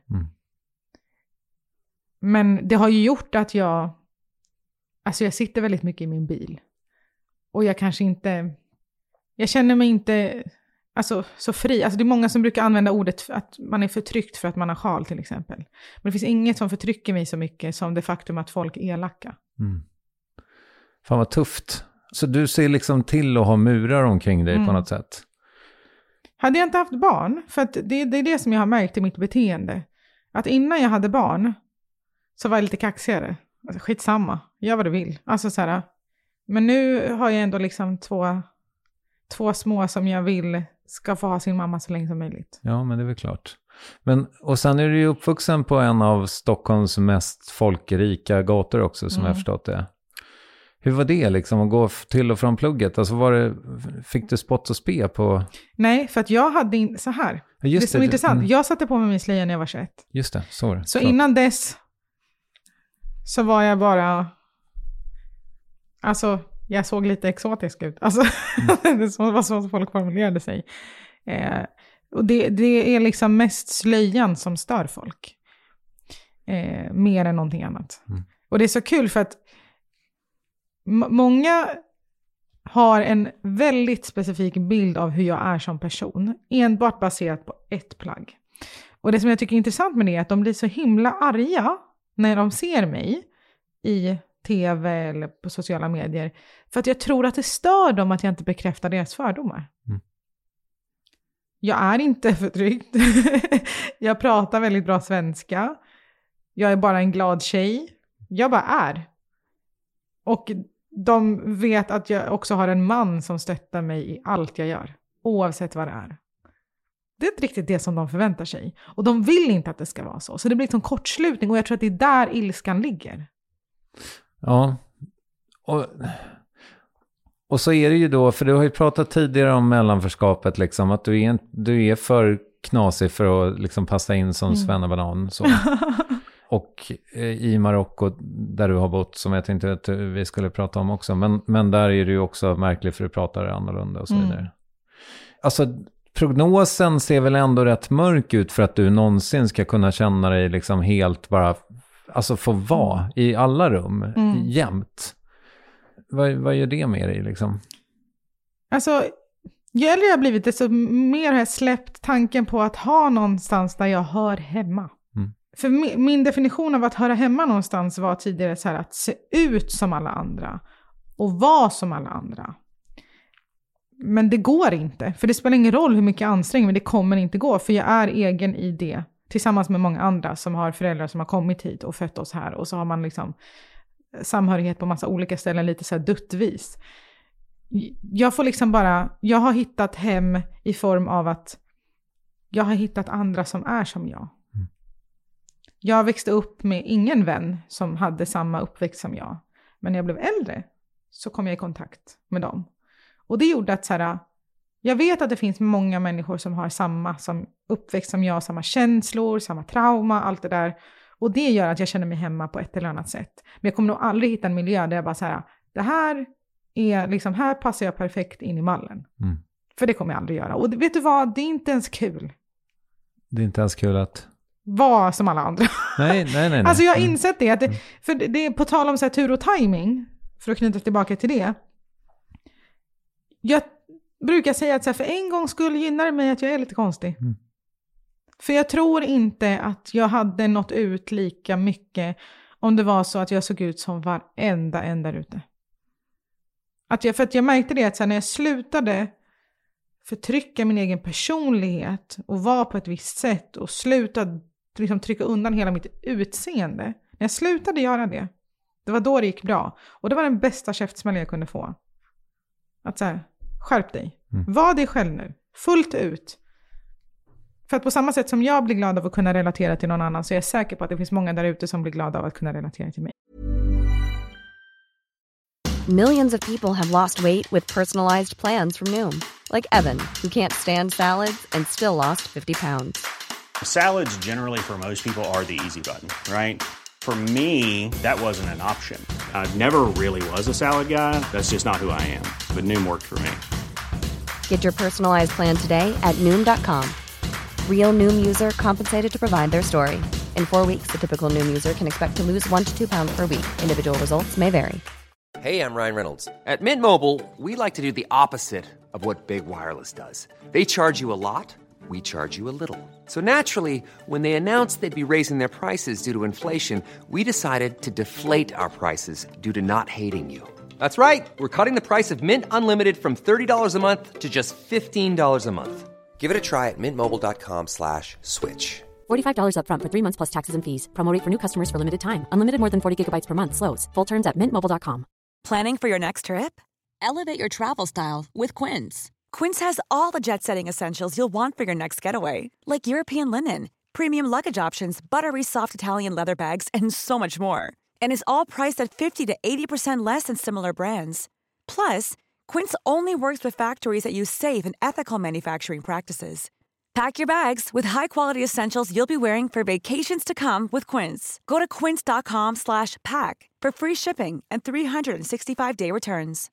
Men det har ju gjort att jag sitter väldigt mycket i min bil. Och jag kanske inte... Jag känner mig inte så fri. Alltså det är många som brukar använda ordet att man är förtryckt för att man har sjal till exempel. Men det finns inget som förtrycker mig så mycket som det faktum att folk är elaka. Fan vad tufft. Så du ser liksom till att ha murar omkring dig på något sätt? Hade jag inte haft barn, för att det är det som jag har märkt i mitt beteende. Att innan jag hade barn så var jag lite kaxigare. Alltså, skitsamma, gör vad du vill. Alltså så här, men nu har jag ändå liksom två små som jag vill ska få ha sin mamma så länge som möjligt. Ja, men det är väl klart. Och sen är du ju uppvuxen på en av Stockholms mest folkrika gator också, som jag förstått det. Hur var det liksom att gå till och från plugget? Alltså fick du spott och spe på... Nej, för att jag hade så här. Just det som är intressant, jag satte på mig min slöja när jag var 21. Just det, så innan dess så var jag bara... Alltså... Jag såg lite exotisk ut. Alltså, det var så folk formulerade sig. Och det är liksom mest slöjan som stör folk. Mer än någonting annat. Och det är så kul för att många har en väldigt specifik bild av hur jag är som person. Enbart baserat på ett plagg. Och det som jag tycker är intressant med det är att de blir så himla arga när de ser mig i tv eller på sociala medier. För att jag tror att det stör dem att jag inte bekräftar deras fördomar. Jag är inte förtryckt. Jag pratar väldigt bra svenska. Jag är bara en glad tjej. Jag bara är. Och de vet att jag också har en man som stöttar mig i allt jag gör. Oavsett vad det är. Det är inte riktigt det som de förväntar sig. Och de vill inte att det ska vara så. Så det blir en kortslutning och jag tror att det är där ilskan ligger. Ja, och så är det ju då, för du har ju pratat tidigare om mellanförskapet liksom, att du är för knasig för att liksom passa in som svennebanan så. Och i Marocko där du har bott, som jag tänkte att vi skulle prata om också, men där är du ju också märklig för du pratar annorlunda och så vidare. Alltså prognosen ser väl ändå rätt mörk ut för att du någonsin ska kunna känna dig liksom helt bara... Alltså få vara i alla rum jämt. Vad gör det med dig liksom? Alltså, ju äldre jag har blivit desto mer har jag släppt tanken på att ha någonstans där jag hör hemma. För min definition av att höra hemma någonstans var tidigare så här att se ut som alla andra. Och vara som alla andra. Men det går inte. För det spelar ingen roll hur mycket ansträngning, men det kommer inte gå. För jag är egen i det. Tillsammans med många andra som har föräldrar som har kommit hit och fött oss här. Och så har man liksom samhörighet på massa olika ställen lite så här duttvis. Jag får liksom bara, jag har hittat hem i form av att jag har hittat andra som är som jag. Jag växte upp med ingen vän som hade samma uppväxt som jag. Men när jag blev äldre så kom jag i kontakt med dem. Och det gjorde att så här, jag vet att det finns många människor som har samma som uppväxt som jag, samma känslor, samma trauma, allt det där. Och det gör att jag känner mig hemma på ett eller annat sätt. Men jag kommer nog aldrig hitta en miljö där jag bara så här, det här är liksom, här passar jag perfekt in i mallen. För det kommer jag aldrig göra. Och vet du vad, det är inte ens kul. Det är inte ens kul att vara som alla andra. Nej. Alltså jag har insett det, att för det är på tal om så här, tur och timing, för att knyta tillbaka till det. Jag brukar säga att så här, för en gång skulle gynna det mig att jag är lite konstig. För jag tror inte att jag hade nått ut lika mycket om det var så att jag såg ut som varenda en där ute. För att jag märkte det att så här, när jag slutade förtrycka min egen personlighet och vara på ett visst sätt och slutade liksom trycka undan hela mitt utseende. När jag slutade göra det, det var då det gick bra. Och det var den bästa käftsmällen jag kunde få. Att så här, skärp dig. Var dig själv nu. Fullt ut. För att på samma sätt som jag blir glad av att kunna relatera till någon annan, så är jag säker på att det finns många där ute som blir glada av att kunna relatera till mig. Millions of people have lost weight with personalized plans from Noom. Like Evan, who can't stand salads and still lost 50 pounds. Salads generally for most people are the easy button, right? For me, that wasn't an option. I never really was a salad guy. That's just not who I am. But Noom worked for me. Get your personalized plan today at Noom.com. Real Noom user compensated to provide their story. In 4 weeks, the typical Noom user can expect to lose 1 to 2 pounds per week. Individual results may vary. Hey, I'm Ryan Reynolds. At Mint Mobile, we like to do the opposite of what Big Wireless does. They charge you a lot, we charge you a little. So naturally, when they announced they'd be raising their prices due to inflation, we decided to deflate our prices due to not hating you. That's right. We're cutting the price of Mint Unlimited from $30 a month to just $15 a month. Give it a try at mintmobile.com/switch. $45 up front for 3 months plus taxes and fees. Promo rate for new customers for limited time. Unlimited more than 40 gigabytes per month. Slows full terms at mintmobile.com. Planning for your next trip? Elevate your travel style with Quince. Quince has all the jet-setting essentials you'll want for your next getaway, like European linen, premium luggage options, buttery soft Italian leather bags, and so much more. And is all priced at 50 to 80% less than similar brands. Plus, Quince only works with factories that use safe and ethical manufacturing practices. Pack your bags with high-quality essentials you'll be wearing for vacations to come with Quince. Go to quince.com/pack for free shipping and 365-day returns.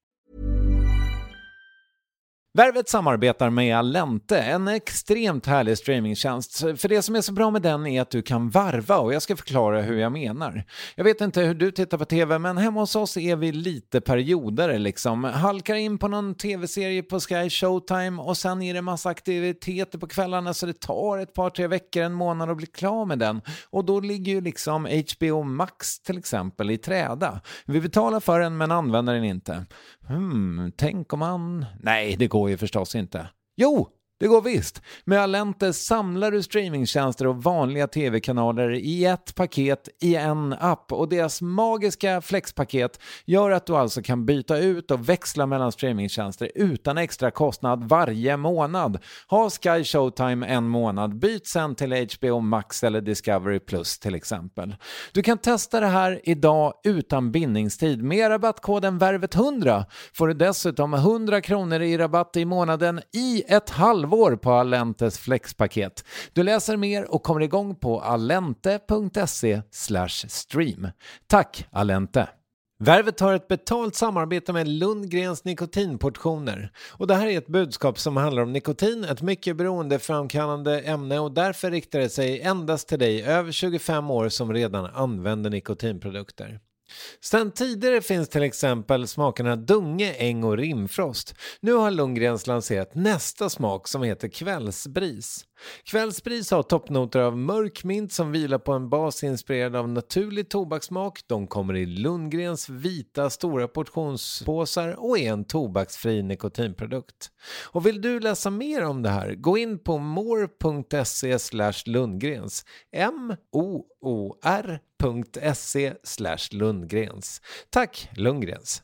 Värvet samarbetar med Allente, en extremt härlig streamingtjänst. För det som är så bra med den är att du kan varva, och jag ska förklara hur jag menar. Jag vet inte hur du tittar på tv, men hemma hos oss är vi lite perioder liksom. Halkar in på någon tv-serie på Sky Showtime och sen är det massa aktiviteter på kvällarna, så det tar ett par, 3 veckor, en månad att bli klar med den. Och då ligger ju liksom HBO Max till exempel i träda. Vi betalar för den men använder den inte. Tänk om man... Nej, det går ju förstås inte. Jo, det går visst. Med Allente samlar du streamingtjänster och vanliga tv-kanaler i ett paket i en app, och deras magiska flexpaket gör att du alltså kan byta ut och växla mellan streamingtjänster utan extra kostnad varje månad. Ha Sky Showtime en månad, byt sen till HBO Max eller Discovery Plus till exempel. Du kan testa det här idag utan bindningstid. Med rabattkoden VÄRVET100 får du dessutom 100 kronor i rabatt i månaden i ett halvår på Allentes flexpaket. Du läser mer och kommer igång på allente.se/stream. Tack Allente! Värvet har ett betalt samarbete med Lundgrens nikotinportioner. Och det här är ett budskap som handlar om nikotin, ett mycket beroendeframkallande ämne, och därför riktar det sig endast till dig över 25 år som redan använder nikotinprodukter. Sen tidigare finns till exempel smakerna Dunge, Äng och Rimfrost. Nu har Lundgrens lanserat nästa smak som heter Kvällsbris. Kvällsbris har toppnoter av mörk mint som vilar på en bas inspirerad av naturlig tobakssmak. De kommer i Lundgrens vita stora portionspåsar och är en tobaksfri nikotinprodukt. Och vill du läsa mer om det här, gå in på more.se/Lundgrens. MOORE.se/Lundgrens. nor.se/Lundgrens. Tack Lundgrens!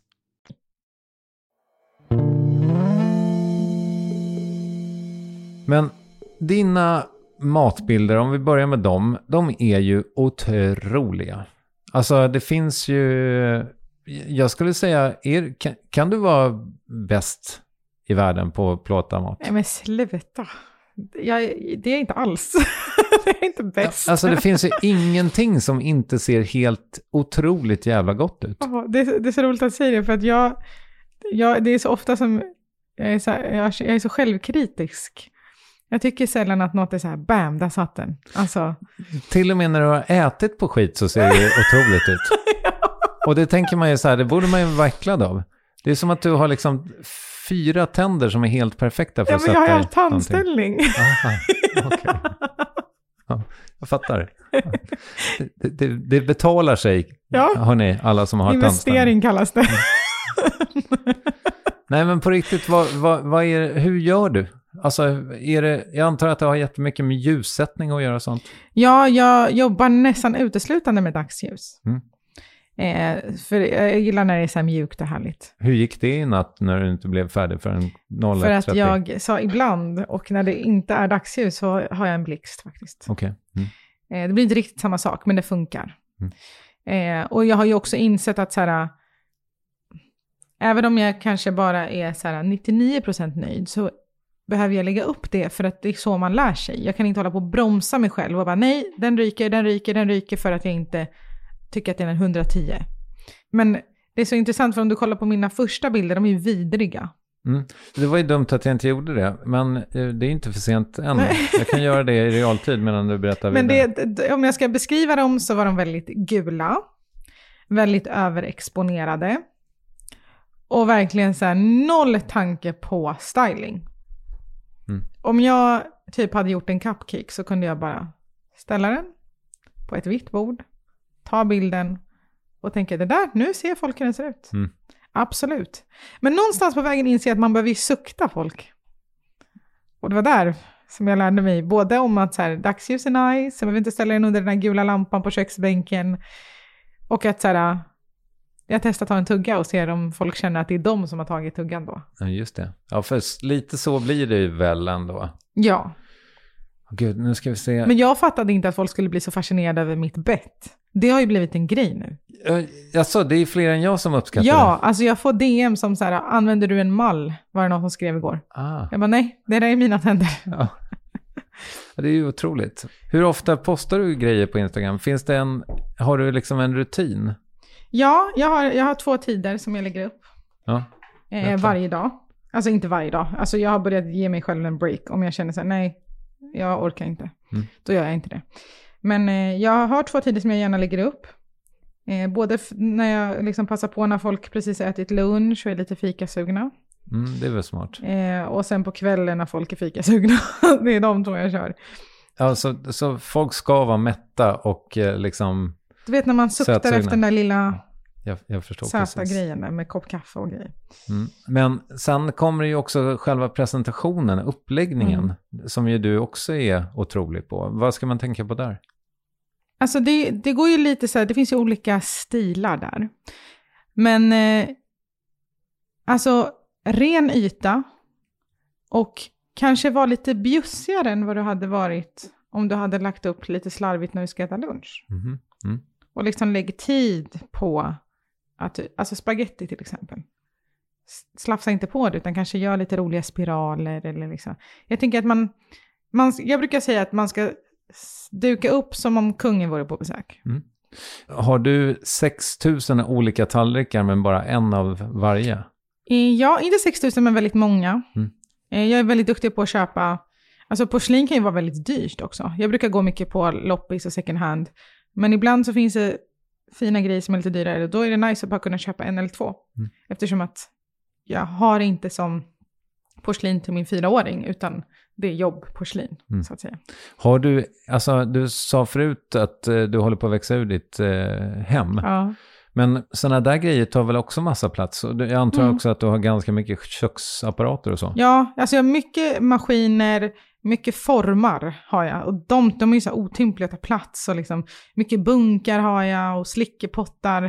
Men dina matbilder, om vi börjar med dem, de är ju otroliga. Alltså det finns ju, jag skulle säga, kan du vara bäst i världen på att plåta mat? Nej men sluta. Det är inte alls. Det är inte bäst. Alltså det finns ju ingenting som inte ser helt otroligt jävla gott ut. Ja, det är så roligt att säga det, för att det är så ofta som jag är så självkritisk. Jag tycker sällan att något är så här, bam, där satt den. Alltså. Till och med när du har ätit på skit så ser det otroligt ut. Ja. Och det tänker man ju så här, det borde man ju vara äcklad av. Det är som att du har liksom 4 tänder som är helt perfekta för att sätta. Ja, men jag har tandställning. Okay. Ja, jag fattar. Det betalar sig, hörni, alla som har investering kallas det. Nej, men på riktigt, vad är, hur gör du? Alltså, jag antar att det har jättemycket med ljussättning att göra sånt. Ja, jag jobbar nästan uteslutande med dagsljus. För jag gillar när det är så här mjukt och härligt. Hur gick det i natt när du inte blev färdig för en 01:30? För att jag sa ibland, och när det inte är dagsljus så har jag en blixt faktiskt. Okay. Det blir inte riktigt samma sak, men det funkar. Och jag har ju också insett att så här, även om jag kanske bara är så här 99% nöjd, så behöver jag lägga upp det, för att det är så man lär sig. Jag kan inte hålla på och bromsa mig själv och bara nej, den ryker för att jag inte tycker att det är en 110. Men det är så intressant, för om du kollar på mina första bilder, de är ju vidriga. Det var ju dumt att jag inte gjorde det, men det är inte för sent än. Jag kan göra det i realtid medan du berättar vidare. Men om jag ska beskriva dem så var de väldigt gula, väldigt överexponerade och verkligen så här noll tanke på styling. Om jag typ hade gjort en cupcake så kunde jag bara ställa den på ett vitt bord, ta bilden och tänka, det där, nu ser folk hur den ser ut. Absolut. Men någonstans på vägen inser jag att man behöver ju sukta folk. Och det var där som jag lärde mig både om att så här, dagsljus är nice, jag behöver inte ställa den under den här gula lampan på köksbänken, och att så här, jag testar att ta en tugga och ser om folk känner att det är de som har tagit tuggan då. Ja, just det. Ja, för lite så blir det ju väl ändå. Ja. Gud, nu ska vi se. Men jag fattade inte att folk skulle bli så fascinerade över mitt bett. Det har ju blivit en grej nu. Alltså, det är fler än jag som uppskattar det. Ja, alltså jag får DM som så här, använder du en mall? Var det någon som skrev igår. Jag bara, nej, det där är mina tänder. Ja. Det är ju otroligt. Hur ofta postar du grejer på Instagram? Har du liksom en rutin? Ja, jag har 2 tider som jag lägger upp. Ja, varje dag. Alltså inte varje dag. Alltså jag har börjat ge mig själv en break. Om jag känner så här, nej, jag orkar inte. Då gör jag inte det. Men jag har 2 tider som jag gärna lägger upp. Både när jag liksom passar på när folk precis har ätit lunch och är lite fikasugna. Det är väl smart. Och sen på kvällen när folk är fikasugna. Det är de som jag kör. Alltså, så folk ska vara mätta och liksom... Du vet när man suktar efter den där lilla jag förstår söta grejen där med kopp kaffe och grejer. Men sen kommer ju också själva presentationen, uppläggningen, som ju du också är otrolig på. Vad ska man tänka på där? Alltså det går ju lite så här, det finns ju olika stilar där. Men alltså ren yta och kanske var lite bjussigare än vad du hade varit om du hade lagt upp lite slarvigt när du ska äta lunch. Och liksom lägg tid på att, alltså spaghetti till exempel. Slafsa inte på det, utan kanske gör lite roliga spiraler eller liksom. Jag tänker att jag brukar säga att man ska duka upp som om kungen vore på besök. Har du 6000 olika tallrikar men bara en av varje? Ja, inte 6000 men väldigt många. Jag är väldigt duktig på att köpa, alltså porslin kan ju vara väldigt dyrt också. Jag brukar gå mycket på loppis och second hand. Men ibland så finns det fina grejer som är lite dyrare. Då är det nice att bara kunna köpa 1 eller 2. Eftersom att jag har inte som porslin till min 4-åring, utan det är jobbporslin, så att säga. Har du, alltså du sa förut att du håller på att växa ur ditt hem. Ja. Men sådana där grejer tar väl också massa plats? Och jag antar också att du har ganska mycket köksapparater och så. Ja, alltså jag har mycket maskiner, mycket formar har jag. Och de är ju så här otympliga att ta plats. Och liksom, mycket bunkar har jag och slickepottar.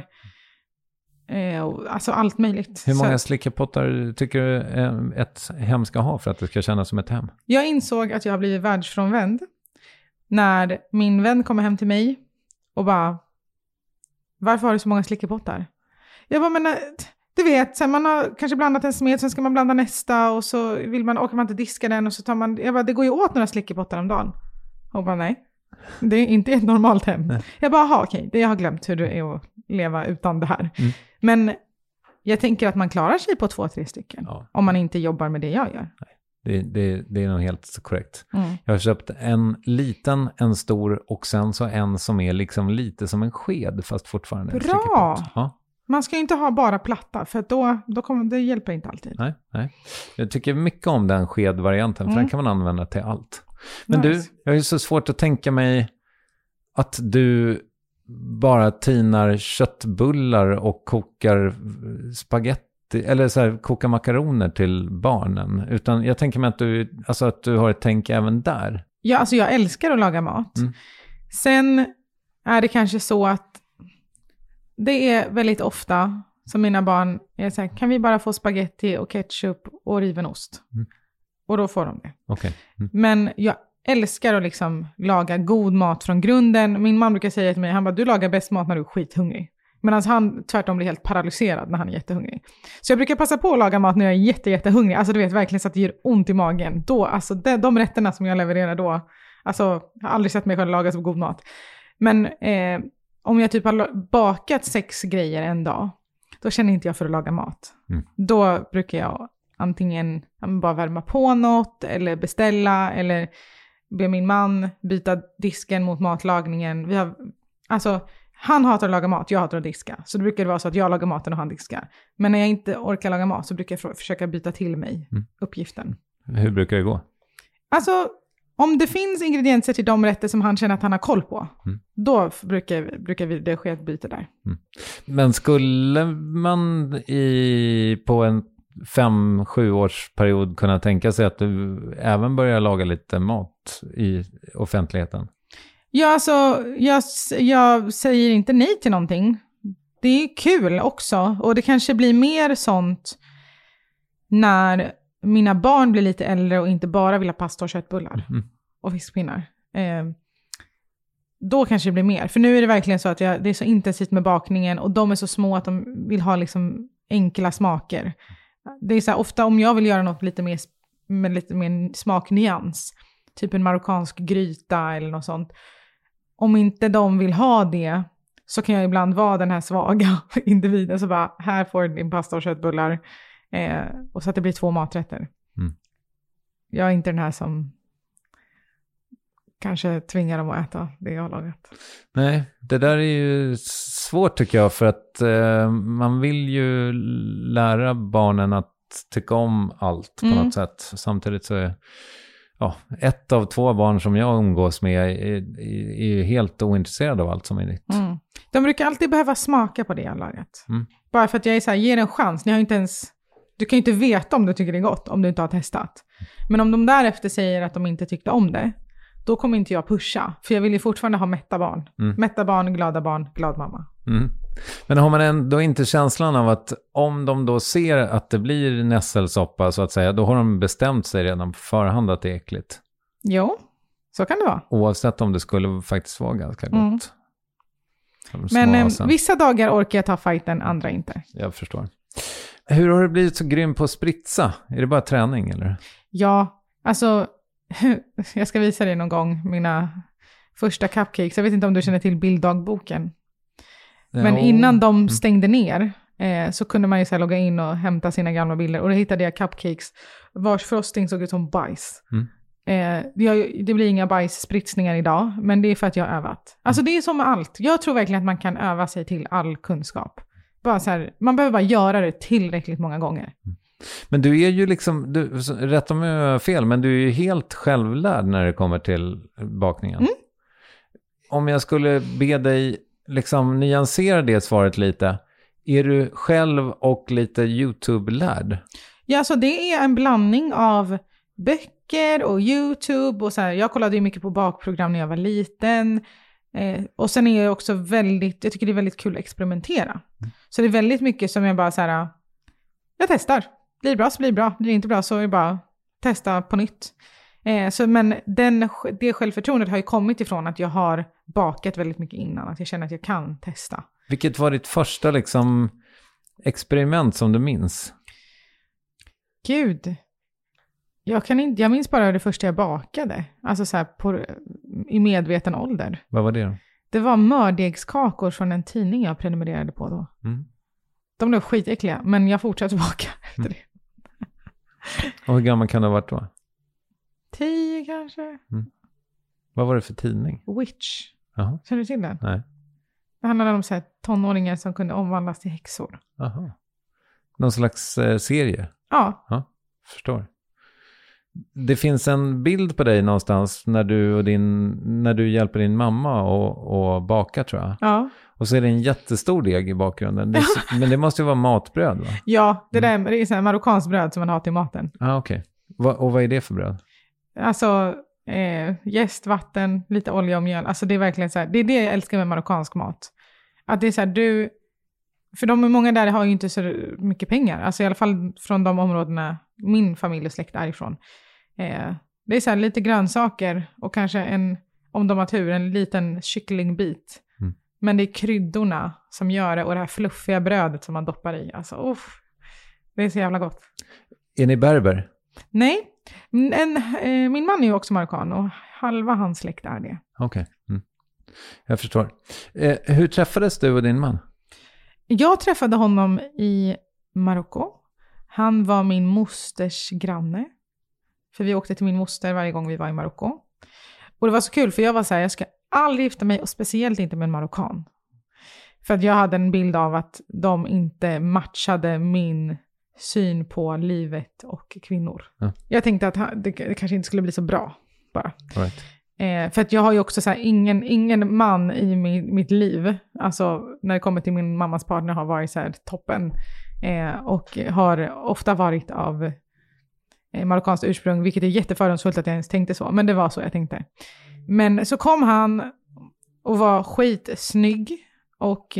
Alltså allt möjligt. Hur många slickepottar tycker du ett hem ska ha för att det ska kännas som ett hem? Jag insåg att jag har blivit världsfrånvänd när min vän kommer hem till mig och bara, varför har du så många slickepottar? Jag bara, men du vet, sen man har kanske blandat en smet, sen ska man blanda nästa och så orkar man inte diska den och så tar man, jag bara, det går ju åt några slickepottar om dagen. Och bara, nej, det är inte ett normalt hem. Nej. Jag bara, okej, jag har glömt hur det är att leva utan det här. Men jag tänker att man klarar sig på 2-3 stycken om man inte jobbar med det jag gör. Det är nog helt korrekt. Jag har köpt en liten, en stor och sen så en som är liksom lite som en sked fast fortfarande en slickepott. Ja. Man ska ju inte ha bara platta för då kommer det hjälper inte alltid. Nej. Jag tycker mycket om den skedvarianten för den kan man använda till allt. Men nice. jag är så svårt att tänka mig att du bara tinar köttbullar och kokar spaghetti eller så här, kokar makaroner till barnen. Utan jag tänker mig att du har ett tänk även där. Ja, alltså jag älskar att laga mat. Sen är det kanske så att det är väldigt ofta som mina barn är så här, kan vi bara få spaghetti och ketchup och riven ost? Och då får de det. Okay. Men jag älskar att liksom laga god mat från grunden. Min man brukar säga till mig, han bara, du lagar bäst mat när du är skithungrig. Medan han tvärtom blir helt paralyserad när han är jättehungrig. Så jag brukar passa på att laga mat när jag är jättehungrig. Alltså du vet verkligen så att det gör ont i magen. Då, alltså de rätterna som jag levererar då, alltså jag har aldrig sett mig själv laga så god mat. Men om jag typ har bakat 6 grejer en dag, då känner inte jag för att laga mat. Då brukar jag antingen bara värma på något eller beställa eller be min man byta disken mot matlagningen. Han hatar att laga mat, jag hatar att diska. Så det brukar vara så att jag lagar maten och han diskar. Men när jag inte orkar laga mat så brukar jag försöka byta till mig uppgiften. Hur brukar det gå? Alltså, om det finns ingredienser till de rätter som han känner att han har koll på, då brukar det ske ett byte där. Men skulle man på en 5-7 årsperiod kunna tänka sig att du även börjar laga lite mat i offentligheten? Ja, alltså jag säger inte nej till någonting. Det är kul också. Och det kanske blir mer sånt när mina barn blir lite äldre och inte bara vill ha pasta och köttbullar och fiskpinnar. Då kanske det blir mer. För nu är det verkligen så att det är så intensivt med bakningen och de är så små att de vill ha liksom enkla smaker. Det är så här, ofta om jag vill göra något med lite mer smaknyans, typ en marockansk gryta eller något sånt. Om inte de vill ha det så kan jag ibland vara den här svaga individen. Så bara, här får du din pasta och köttbullar. Och så att det blir 2 maträtter. Jag är inte den här som kanske tvingar dem att äta det jag har lagat. Nej, det där är ju svårt tycker jag. För att man vill ju lära barnen att tycka om allt på något sätt. Samtidigt så är... Ja, 1 av 2 barn som jag umgås med är helt ointresserade av allt som är nytt. De brukar alltid behöva smaka på det jag lagat. Bara för att jag är så här, ger en chans. Ni har inte ens, du kan ju inte veta om du tycker det är gott om du inte har testat. Men om de därefter säger att de inte tyckte om det, då kommer inte jag pusha. För jag vill ju fortfarande ha mätta barn. Mätta barn, glad mamma. Men har man ändå inte känslan av att om de då ser att det blir nässelsoppa så att säga, då har de bestämt sig redan på förhand att det är äckligt? Jo, så kan det vara. Oavsett om det skulle faktiskt vara ganska gott. Men vissa dagar orkar jag ta fighten, andra inte. Jag förstår. Hur har du blivit så grym på att spritsa? Är det bara träning eller? Ja, alltså jag ska visa dig någon gång mina första cupcakes. Jag vet inte om du känner till bilddagboken. Men innan de stängde ner så kunde man ju så här logga in och hämta sina gamla bilder. Och då hittade jag cupcakes vars frosting såg ut som bajs. Det blir inga bajsspritsningar idag, men det är för att jag har övat. Alltså det är som med allt. Jag tror verkligen att man kan öva sig till all kunskap. Bara så här, man behöver bara göra det tillräckligt många gånger. Men du är ju liksom, rätt om jag har fel, men du är ju helt självlärd när det kommer till bakningen. Om jag skulle be dig liksom nyansera det svaret lite. Är du själv och lite YouTube-lärd? Ja, så det är en blandning av böcker böcker och YouTube och så här. Jag kollade ju mycket på bakprogram när jag var liten. Och sen är jag också jag tycker det är väldigt kul att experimentera. Så det är väldigt mycket som jag bara så här, jag testar. Blir det bra så blir det bra. Blir det inte bra så är det bara testa på nytt. Men det självförtroendet har ju kommit ifrån att jag har bakat väldigt mycket innan. Att jag känner att jag kan testa. Vilket var ditt första liksom experiment som du minns? Gud. Jag minns bara det första jag bakade. Alltså så här i medveten ålder. Vad var det då? Det var mördegskakor från en tidning jag prenumererade på då. De blev skitäckliga, men jag fortsatte baka efter det. Och hur gammal kan det ha varit då? 10 kanske. Vad var det för tidning? Witch. Jaha. Känner du till den? Nej. Det handlade om så här tonåringar som kunde omvandlas till häxor. Jaha. Någon slags serie? Ja. Ja, förstår. Det finns en bild på dig någonstans när du hjälper din mamma och baka, tror jag. Ja. Och så är det en jättestor deg i bakgrunden. Men det måste ju vara matbröd, va? Ja, det är så här marockanskt bröd som man har till maten. Okej. Och vad är det för bröd? Alltså jäst, vatten, lite olja och mjöl. Alltså det är verkligen så här, det är det jag älskar med marockansk mat. Att det är så här, för många där har ju inte så mycket pengar. Alltså i alla fall från de områdena min familj och släkt är ifrån. Det är så här lite grönsaker och kanske om de har tur, en liten kycklingbit. Men det är kryddorna som gör det och det här fluffiga brödet som man doppar i. Alltså, det är så jävla gott. Är ni berber? Nej, min man är ju också marockan och halva hans släkt är det. Okej. Jag förstår. Hur träffades du och din man? Jag träffade honom i Marocko. Han var min mosters granne. För vi åkte till min moster varje gång vi var i Marocko. Och det var så kul för jag var så här, jag ska aldrig gifta mig och speciellt inte med en marockan. För att jag hade en bild av att de inte matchade min syn på livet och kvinnor. Ja. Jag tänkte att det kanske inte skulle bli så bra bara. Right. För att jag har ju också så här, ingen man i mitt liv, alltså när det kommer till min mammas partner, har varit så här toppen. Och har ofta varit av marockanskt ursprung, vilket är jättefördomsfullt att jag ens tänkte så. Men det var så jag tänkte. Men så kom han och var skitsnygg. Och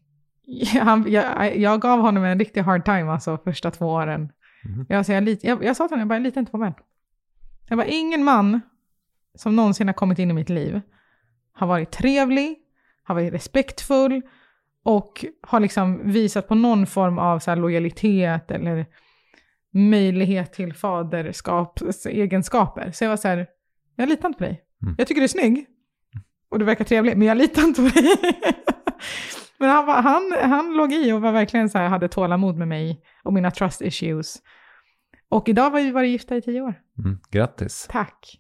jag gav honom en riktig hard time alltså första 2 åren. Jag sa till honom, jag bara litar inte på män. Jag bara, ingen man som någonsin har kommit in i mitt liv har varit trevlig, har varit respektfull och har liksom visat på någon form av så här lojalitet eller möjlighet till faderskapsegenskaper. Så jag var så här, jag litar inte på dig. Jag tycker du är snygg och du verkar trevlig, men jag litar inte på dig. Men han låg i och var verkligen så här, hade tålamod med mig och mina trust issues. Och idag var vi bara gifta i 10 år. Grattis. Tack.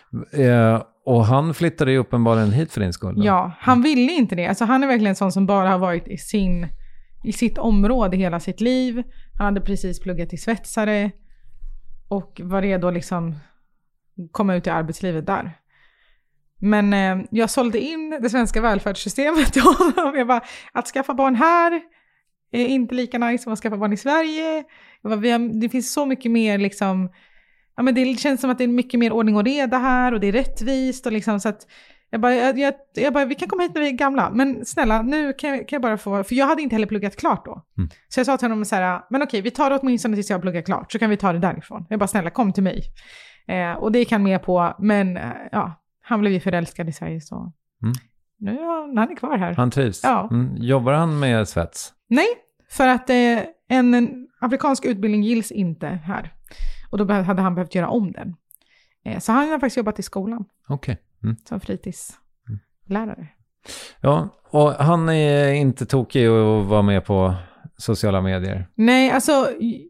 Och han flyttade ju uppenbarligen hit för din skull. Då. Ja, han ville inte det. Alltså han är verkligen en sån som bara har varit i sitt område hela sitt liv. Han hade precis pluggat till svetsare och var redo att liksom komma ut i arbetslivet där. Men jag sålde in det svenska välfärdssystemet till honom. Jag bara, att skaffa barn här är inte lika nice som att skaffa barn i Sverige. Det finns så mycket mer liksom, ja, men det känns som att det är mycket mer ordning och reda här och det är rättvist och liksom, så att jag bara, vi kan komma hit när vi är gamla, men snälla, nu kan jag bara få, för jag hade inte heller pluggat klart då. Så jag sa till honom så här, men okej, vi tar det åtminstone tills jag pluggar klart, så kan vi ta det därifrån. Jag bara, snälla, kom till mig. Och det gick han med på, men ja, han blev ju förälskad i Sverige, så nu han är kvar här. Han trivs? Ja. Jobbar han med svets? Nej, för att en afrikansk utbildning gills inte här. Och då hade han behövt göra om den. Så han har faktiskt jobbat i skolan. Okej. Som fritidslärare. Ja, och han är inte tokig att vara med på sociala medier? Nej, alltså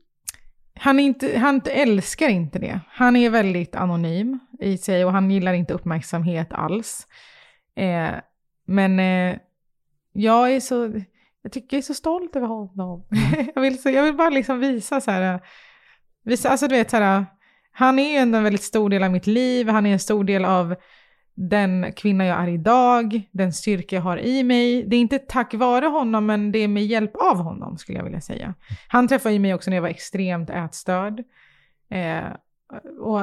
han älskar inte det. Han är väldigt anonym i sig och han gillar inte uppmärksamhet alls. Men jag tycker jag är så stolt över honom. Jag vill bara liksom visa så här. Alltså du vet så här, han är ju en väldigt stor del av mitt liv. Han är en stor del av den kvinna jag är idag. Den styrka jag har i mig. Det är inte tack vare honom, men det är med hjälp av honom skulle jag vilja säga. Han träffade ju mig också när jag var extremt ätstörd. Och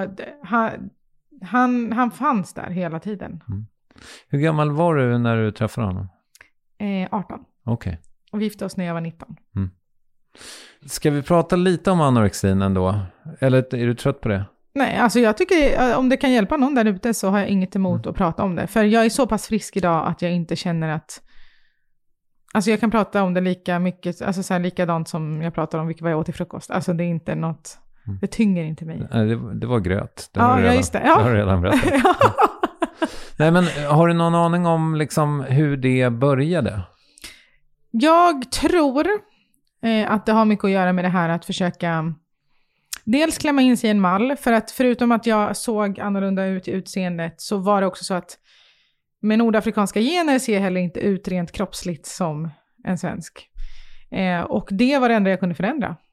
han fanns där hela tiden. Mm. Hur gammal var du när du träffade honom? 18. Okej. Och vi gifte oss när jag var 19. Mm. Ska vi prata lite om anorexin ändå? Eller är du trött på det? Nej, alltså jag tycker om det kan hjälpa någon där ute så har jag inget emot att prata om det. För jag är så pass frisk idag att jag inte känner att... Alltså jag kan prata om det lika mycket, alltså så här likadant som jag pratar om vad jag åt till frukost. Alltså det är inte något, det tynger inte mig. Det var gröt. Just det. Ja. Det har du redan berättat. Nej, men har du någon aning om liksom hur det började? Jag tror att det har mycket att göra med det här att försöka dels klämma in sig i en mall. För att förutom att jag såg annorlunda ut i utseendet så var det också så att med nordafrikanska gener ser jag heller inte ut rent kroppsligt som en svensk. Och det var det enda jag kunde förändra. Mm.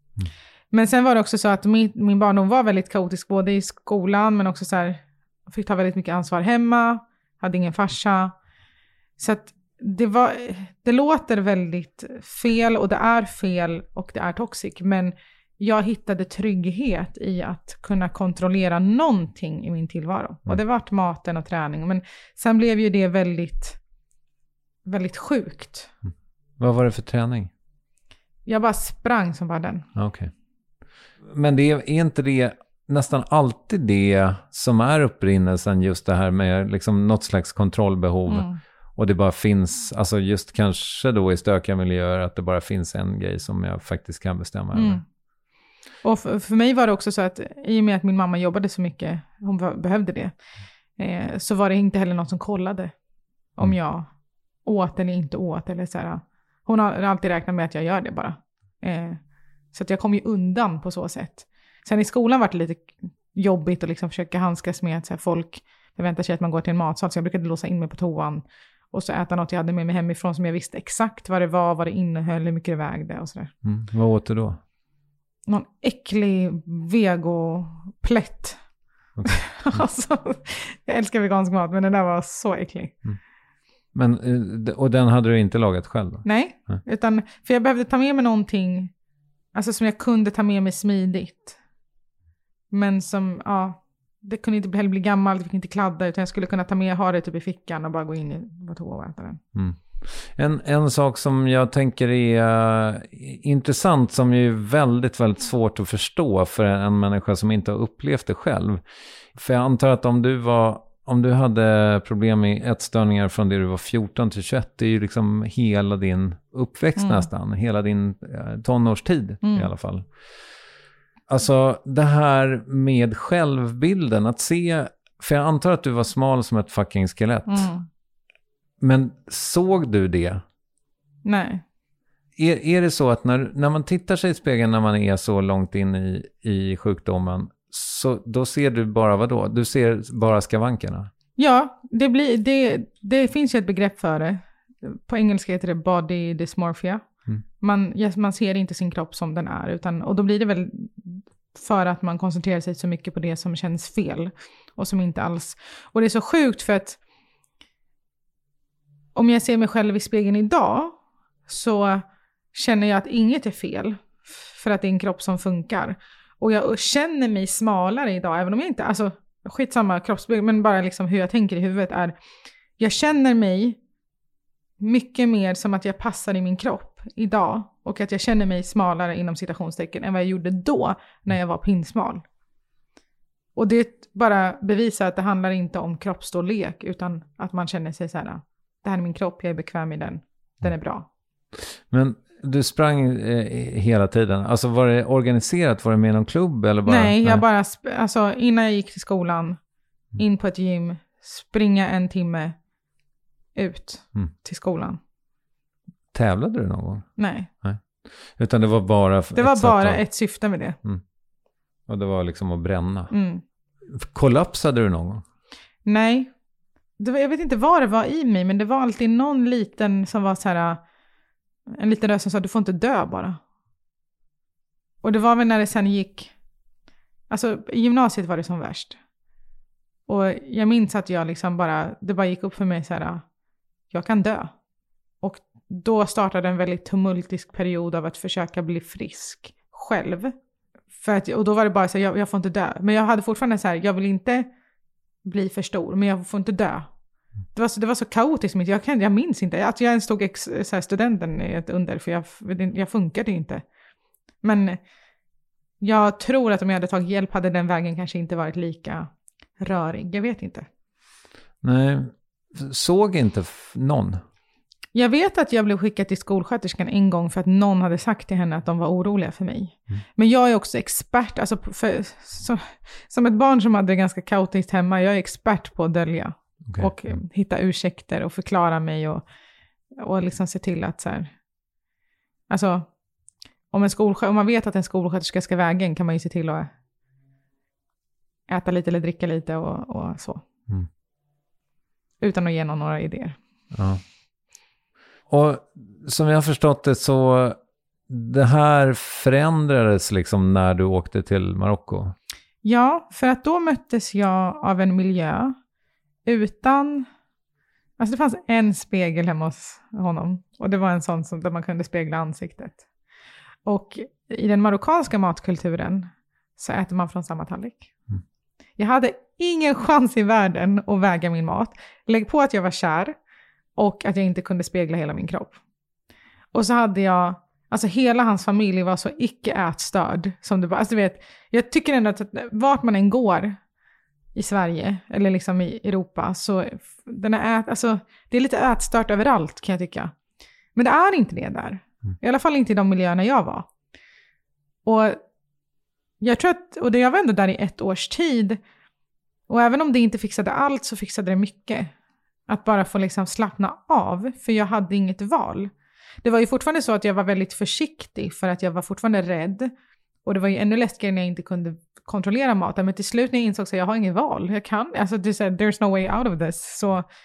Men sen var det också så att min barndom var väldigt kaotisk både i skolan men också så här, jag fick ta väldigt mycket ansvar hemma, hade ingen farsa. Så att det låter väldigt fel och det är toxic, men jag hittade trygghet i att kunna kontrollera någonting i min tillvaro. Mm. Och det var maten och träning. Men sen blev ju det väldigt, väldigt sjukt. Mm. Vad var det för träning? Jag bara sprang som bara den. Okej. Men det är inte det nästan alltid det som är upprinnelsen, just det här med liksom något slags kontrollbehov. Mm. Och det bara finns, alltså just kanske då i stökiga miljöer, att det bara finns en grej som jag faktiskt kan bestämma över. Och för mig var det också så att i och med att min mamma jobbade så mycket, hon behövde det, så var det inte heller någon som kollade om jag åt eller inte åt. Eller så här. Hon har alltid räknat med att jag gör det bara. Så att jag kom ju undan på så sätt. Sen i skolan var det lite jobbigt att liksom försöka handskas med att så här, folk förväntar sig att man går till en matsal. Så jag brukade låsa in mig på toan och så äta något jag hade med mig hemifrån som jag visste exakt vad det var, vad det innehöll, hur mycket det vägde och sådär. Mm. Vad åt du då? Någon äcklig vegoplätt. Okay. Alltså, jag älskar vegansk mat, men den där var så äcklig. Mm. Men, och den hade du inte lagat själv då? Nej, utan för jag behövde ta med mig någonting alltså som jag kunde ta med mig smidigt. Men som, det kunde inte heller bli gammalt, det fick inte kladda, utan jag skulle kunna ha det typ i fickan och bara gå in i toa och äta den. Mm. En sak som jag tänker är intressant, som är väldigt, väldigt svårt att förstå för en människa som inte har upplevt det själv. För jag antar att om du hade problem med ätstörningar från det du var 14 till 21, det är ju liksom hela din uppväxt nästan, hela din tonårstid i alla fall. Alltså det här med självbilden, att se, för jag antar att du var smal som ett fucking skelett. Men såg du det? Nej. Är det så att när man tittar sig i spegeln när man är så långt in i sjukdomen, så då ser du bara vad då? Du ser bara skavankerna? Ja, det finns ju ett begrepp för det. På engelska heter det body dysmorphia. Man ser inte sin kropp som den är. Och då blir det väl för att man koncentrerar sig så mycket på det som känns fel. Och som inte alls... Och det är så sjukt för att om jag ser mig själv i spegeln idag så känner jag att inget är fel. För att det är en kropp som funkar. Och jag känner mig smalare idag, även om jag inte... Alltså, skitsamma kroppsbygg, men bara liksom hur jag tänker i huvudet är... Jag känner mig mycket mer som att jag passar i min kropp idag. Och att jag känner mig smalare inom citationstecken än vad jag gjorde då när jag var pinsmal. Och det bara bevisar att det handlar inte om kroppsstorlek, utan att man känner sig så här: det här är min kropp, jag är bekväm i den. Den är bra. Men du sprang hela tiden. Alltså var det organiserat? Var det med någon klubb? Eller bara? Nej, jag bara... Alltså innan jag gick till skolan, in på ett gym, springa 1 timme ut till skolan. Tävlade du någon gång? Nej. Utan det var bara... Det var bara ett syfte med det. Och det var liksom att bränna. Kollapsade du någon gång? Nej. Jag vet inte vad det var i mig, men det var alltid någon liten som var så här... En liten röst som sa, du får inte dö bara. Och det var väl när det sen gick... Alltså i gymnasiet var det som värst. Och jag minns att jag liksom bara... Det bara gick upp för mig så här... Jag kan dö. Och då startade en väldigt tumultisk period av att försöka bli frisk själv. Och då var det bara så här, jag får inte dö. Men jag hade fortfarande så här, jag vill inte bli för stor, men jag får inte dö. Det var så kaotiskt, jag minns inte. Att jag ens stod så här, studenten i ett under, för jag funkade inte. Men jag tror att om jag hade tagit hjälp hade den vägen kanske inte varit lika rörig. Jag vet inte. Nej, såg inte någon? Jag vet att jag blev skickad till skolsköterskan en gång för att någon hade sagt till henne att de var oroliga för mig. Men jag är också expert, alltså som ett barn som hade ganska kaotiskt hemma, jag är expert på att dölja. Okay. Och hitta ursäkter och förklara mig och liksom se till att så här, alltså om man vet att en skolsköterska ska vägen kan man ju se till att äta lite eller dricka lite och så. Utan att ge några idéer. Ja. Och som jag har förstått det så det här förändrades liksom när du åkte till Marocko. Ja, för att då möttes jag av en miljö utan, alltså det fanns en spegel hemma hos honom och det var en sån där man kunde spegla ansiktet. Och i den marockanska matkulturen så äter man från samma tallrik. Jag hade ingen chans i världen att väga min mat. Lägg på att jag var kär och att jag inte kunde spegla hela min kropp. Och så hade jag, alltså hela hans familj var så icke-ätstörd som det var. Alltså du vet, jag tycker ändå att vart man än går i Sverige eller liksom i Europa så alltså, det är lite ätstört överallt kan jag tycka. Men det är inte det där. I alla fall inte i de miljöerna jag var. Och jag tror och jag var ändå där i 1 års tid. Och även om det inte fixade allt så fixade det mycket. Att bara få liksom slappna av. För jag hade inget val. Det var ju fortfarande så att jag var väldigt försiktig. För att jag var fortfarande rädd. Och det var ju ännu läskigare när jag inte kunde kontrollera maten. Men till slut när jag insåg att jag har inget val. Jag kan, alltså there's no way out of this.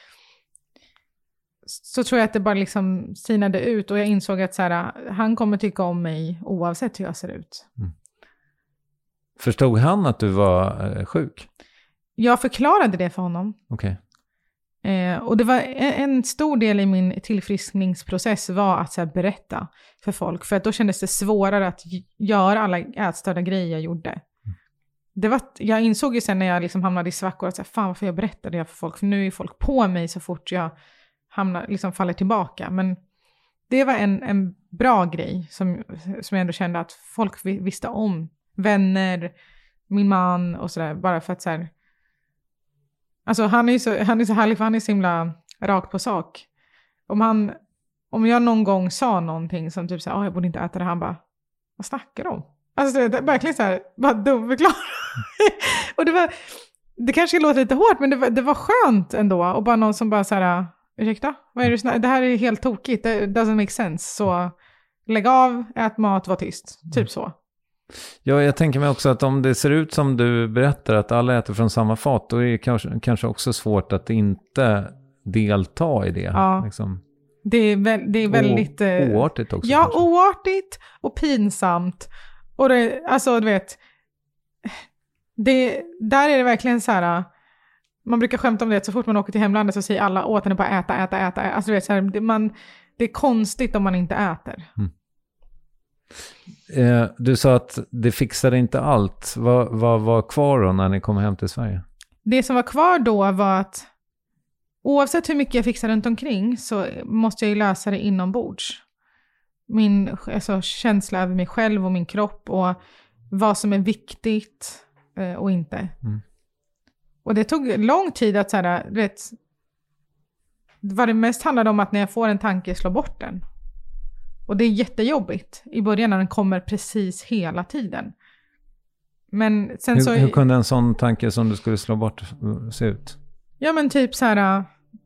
Så tror jag att det bara liksom sinade ut. Och jag insåg att så här, han kommer tycka om mig oavsett hur jag ser ut. Förstod han att du var sjuk? Jag förklarade det för honom. Okej. Och det var en stor del i min tillfriskningsprocess var att så här, berätta för folk. För att då kändes det svårare att göra alla ätstörda grejer jag gjorde. Jag insåg ju sen när jag liksom hamnade i svackor att så här, fan varför jag berättade det för folk. För nu är folk på mig så fort jag liksom faller tillbaka. Men det var en bra grej som jag ändå kände att folk visste om. Vänner, min man och sådär. Bara för att så här, alltså han är så härlig för han är så himla rakt på sak. Om jag någon gång sa någonting som typ såhär, jag borde inte äta det, han bara, vad snackar du om? Alltså det är verkligen såhär, bara dumförklara. Och det kanske låter lite hårt, men det var skönt ändå. Och bara någon som bara såhär, ursäkta, vad är det här är helt tokigt, it doesn't make sense. Så lägg av, ät mat, var tyst. Typ så. Ja, jag tänker mig också att om det ser ut som du berättar att alla äter från samma fat, då är det kanske också svårt att inte delta i det. Ja, liksom. Det är väldigt... oartigt också. Ja, kanske. Oartigt och pinsamt. Och det, alltså du vet, där är det verkligen så här, man brukar skämta om det, så fort man åker till hemlandet så säger alla åt henne bara äta. Alltså du vet, så här, det är konstigt om man inte äter. Du sa att det fixade inte allt. Vad var kvar då när ni kom hem till Sverige? Det som var kvar då var att oavsett hur mycket jag fixar runt omkring så måste jag ju lösa det inombords. Min känsla över mig själv och min kropp och vad som är viktigt och inte. Och det tog lång tid att så här, du vet, vad det mest handlade om att när jag får en tanke slå bort den. Och det är jättejobbigt i början när den kommer precis hela tiden. Men sen hur kunde en sån tanke som du skulle slå bort se ut? Ja men typ så här,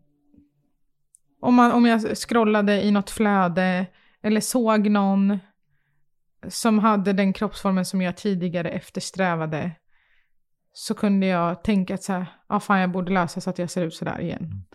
om jag scrollade i något flöde eller såg någon som hade den kroppsformen som jag tidigare eftersträvade, så kunde jag tänka att så här, fan jag borde lösa så att jag ser ut så där igen.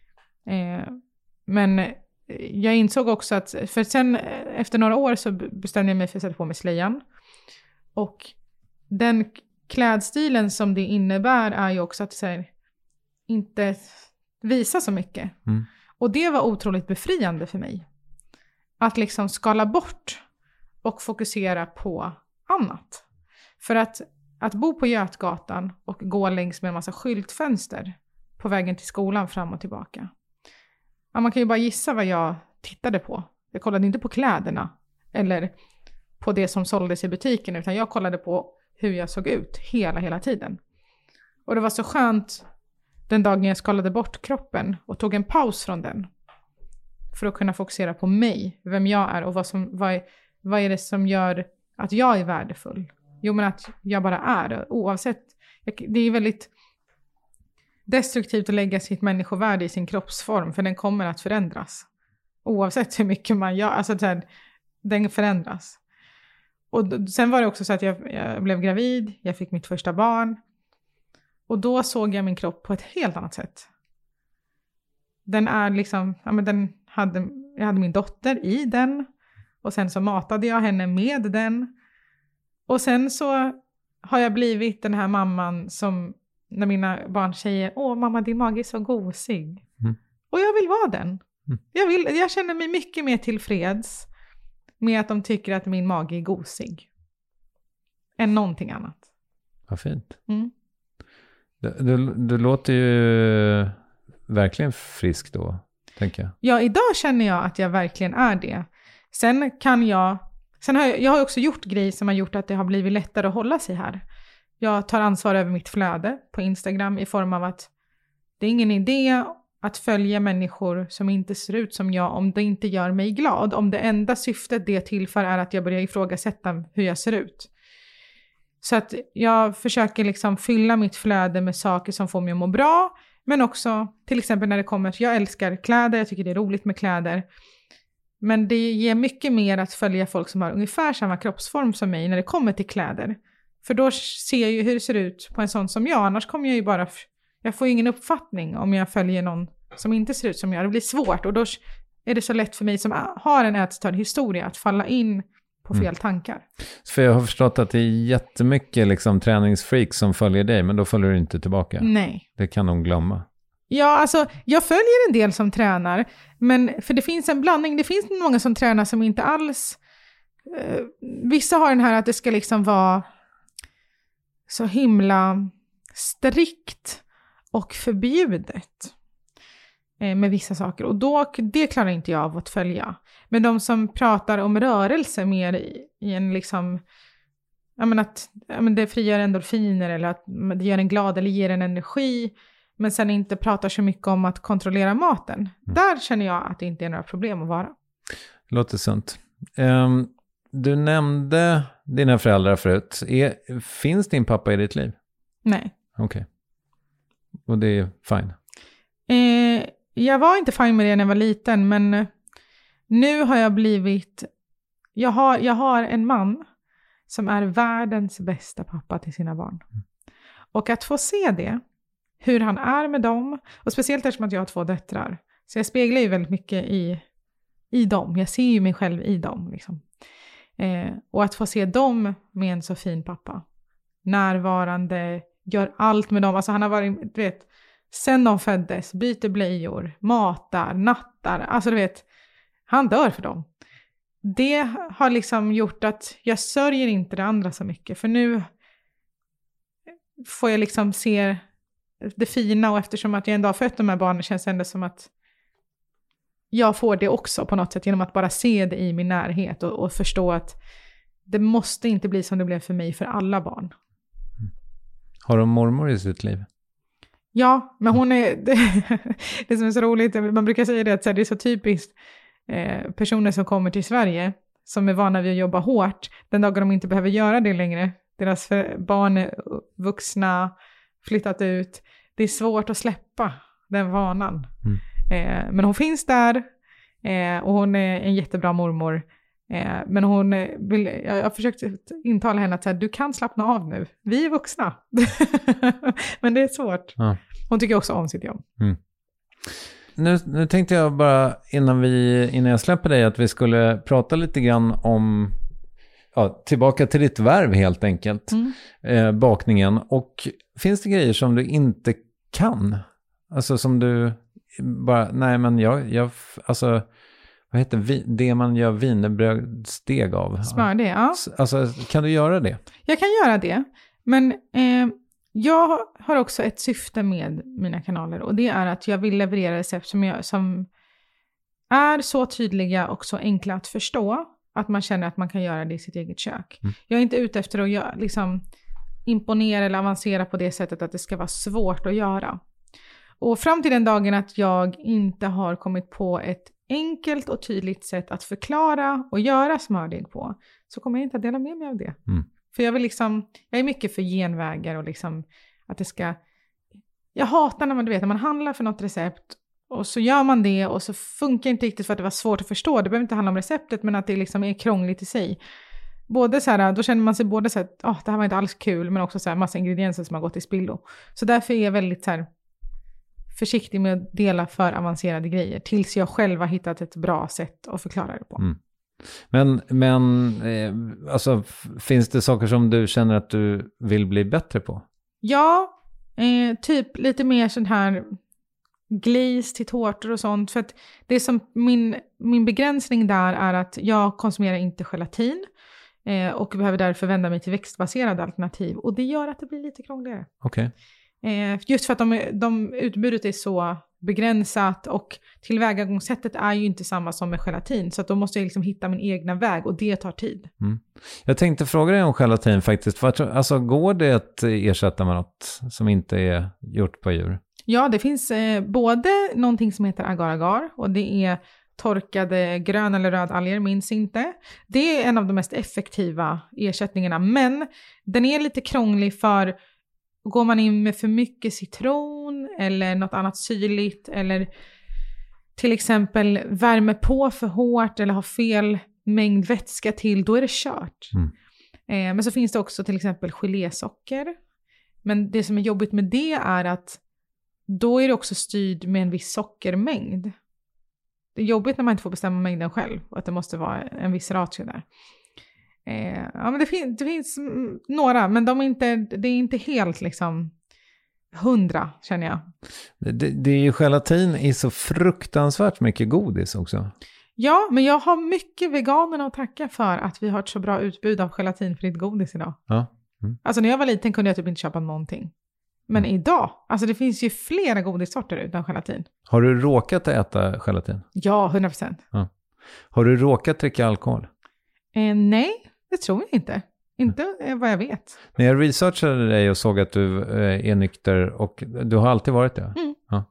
Men jag insåg också att, för sen efter några år så bestämde jag mig för att sätta på mig slöjan. Och den klädstilen som det innebär är ju också att så här, inte visa så mycket. Och det var otroligt befriande för mig. Att liksom skala bort och fokusera på annat. För att bo på Götgatan och gå längs med en massa skyltfönster på vägen till skolan fram och tillbaka. Ja, man kan ju bara gissa vad jag tittade på. Jag kollade inte på kläderna eller på det som såldes i butiken, utan jag kollade på hur jag såg ut hela tiden. Och det var så skönt den dagen jag skalade bort kroppen och tog en paus från den. För att kunna fokusera på mig, vem jag är och vad är det som gör att jag är värdefull. Jo, men att jag bara är, oavsett. Det är väldigt destruktivt att lägga sitt människovärde i sin kroppsform, för den kommer att förändras. Oavsett hur mycket man gör, alltså den förändras. Och sen var det också så att jag blev gravid, jag fick mitt första barn. Och då såg jag min kropp på ett helt annat sätt. Den är liksom, jag hade min dotter i den. Och sen så matade jag henne med den. Och sen så har jag blivit den här mamman som, när mina barn säger, åh mamma, din mage är så gosig. Och jag vill vara den. Jag känner mig mycket mer tillfreds med att de tycker att min mage är gosig än någonting annat. Vad fint. Du låter ju verkligen frisk då, tänker jag. Ja, idag känner jag att jag verkligen är det. Sen har jag också gjort grejer som har gjort att det har blivit lättare att hålla sig här. Jag tar ansvar över mitt flöde på Instagram i form av att det är ingen idé att följa människor som inte ser ut som jag om det inte gör mig glad. Om det enda syftet det tillför är att jag börjar ifrågasätta hur jag ser ut. Så att jag försöker liksom fylla mitt flöde med saker som får mig att må bra. Men också till exempel när det kommer, jag älskar kläder, jag tycker det är roligt med kläder. Men det ger mycket mer att följa folk som har ungefär samma kroppsform som mig när det kommer till kläder. För då ser jag ju hur det ser ut på en sån som jag. Annars kommer jag ju bara, jag får ingen uppfattning om jag följer någon som inte ser ut som jag. Det blir svårt och då är det så lätt för mig som har en ätstörd historia att falla in på fel tankar. För jag har förstått att det är jättemycket liksom träningsfreaks som följer dig, men då följer du inte tillbaka. Nej. Det kan de glömma. Ja, alltså jag följer en del som tränar, men för det finns en blandning. Det finns många som tränar som inte alls, vissa har den här att det ska liksom vara så himla strikt och förbjudet med vissa saker. Och det klarar inte jag av att följa. Men de som pratar om rörelse mer i en liksom, att det frigör endorfiner eller att det gör en glad eller ger en energi, men sen inte pratar så mycket om att kontrollera maten. Där känner jag att det inte är några problem att vara. Låter sunt. Du nämnde dina föräldrar förut. Finns din pappa i ditt liv? Nej. Okej. Och det är fine? Jag var inte fine med det när jag var liten, men nu har jag blivit... Jag har en man som är världens bästa pappa till sina barn. Och att få se det, hur han är med dem, och speciellt eftersom att jag har 2 döttrar. Så jag speglar ju väldigt mycket i dem. Jag ser ju mig själv i dem. Liksom. Och att få se dem med en så fin pappa. Närvarande, gör allt med dem. Alltså han har varit, du vet, sen de föddes, byter blöjor, matar, nattar. Alltså du vet, han dör för dem. Det har liksom gjort att jag sörjer inte det andra så mycket. För nu får jag liksom se det fina, och eftersom att jag ändå har fött de här barnen känns det ändå som att jag får det också på något sätt genom att bara se det i min närhet och förstå att det måste inte bli som det blev för mig för alla barn. Har de mormor i sitt liv? Ja, men hon är det som är så roligt, man brukar säga det att det är så typiskt personer som kommer till Sverige som är vana vid att jobba hårt, den dagen de inte behöver göra det längre, deras barn är vuxna, flyttat ut, det är svårt att släppa den vanan. Men hon finns där och hon är en jättebra mormor. Men jag har försökt intala henne att säga, du kan slappna av nu. Vi är vuxna. Men det är svårt. Ja. Hon tycker också om sitt jobb. Nu tänkte jag bara innan jag släpper dig att vi skulle prata lite grann om tillbaka till ditt värv helt enkelt. Bakningen. Och finns det grejer som du inte kan? Alltså som du bara, nej men jag alltså vad heter det man gör wienerbrödsteg av? Smördeg, ja. Alltså, kan du göra det? Jag kan göra det, men jag har också ett syfte med mina kanaler, och det är att jag vill leverera recept som är så tydliga och så enkla att förstå att man känner att man kan göra det i sitt eget kök. Jag är inte ute efter att liksom imponera eller avancera på det sättet att det ska vara svårt att göra. Och fram till den dagen att jag inte har kommit på ett enkelt och tydligt sätt att förklara och göra smördeg på, så kommer jag inte att dela med mig av det. För jag är mycket för genvägar och liksom att det ska... Jag hatar när man handlar för något recept och så gör man det och så funkar inte riktigt för att det var svårt att förstå. Det behöver inte handla om receptet, men att det liksom är krångligt i sig. Både så här, då känner man sig både så att det här var inte alls kul, men också så här massa ingredienser som har gått i spillo. Så därför är jag väldigt så här försiktig med att dela för avancerade grejer tills jag själv har hittat ett bra sätt att förklara det på. Men alltså, finns det saker som du känner att du vill bli bättre på? Ja, typ lite mer sån här glis till tårtor och sånt. För att det är som min begränsning där är att jag konsumerar inte gelatin och behöver därför vända mig till växtbaserade alternativ. Och det gör att det blir lite krångligare. Okej. Just för att utbudet är så begränsat och tillvägagångssättet är ju inte samma som med gelatin, så att då måste jag liksom hitta min egna väg och det tar tid. Jag tänkte fråga dig om gelatin faktiskt. Alltså, går det att ersätta med något som inte är gjort på djur? Ja, det finns både någonting som heter agar-agar och det är torkade grön eller röd alger, minns inte. Det är en av de mest effektiva ersättningarna, men den är lite krånglig för går man in med för mycket citron eller något annat syrligt eller till exempel värmer på för hårt eller har fel mängd vätska till, då är det kört. Men så finns det också till exempel gelésocker. Men det som är jobbigt med det är att då är det också styrd med en viss sockermängd. Det är jobbigt när man inte får bestämma mängden själv och att det måste vara en viss ratio där. Ja, men det finns några, men det är inte helt liksom 100, känner jag. Det är ju gelatin i så fruktansvärt mycket godis också. Ja, men jag har mycket veganerna att tacka för att vi har ett så bra utbud av gelatinfritt godis idag. Ja. Alltså när jag var liten kunde jag typ inte köpa någonting. Men idag, alltså det finns ju flera godissorter utan gelatin. Har du råkat äta gelatin? Ja, 100%. Ja. Har du råkat dricka alkohol? Nej, det tror jag inte. Inte vad jag vet. När jag researchade dig och såg att du är nykter och du har alltid varit det. Ja.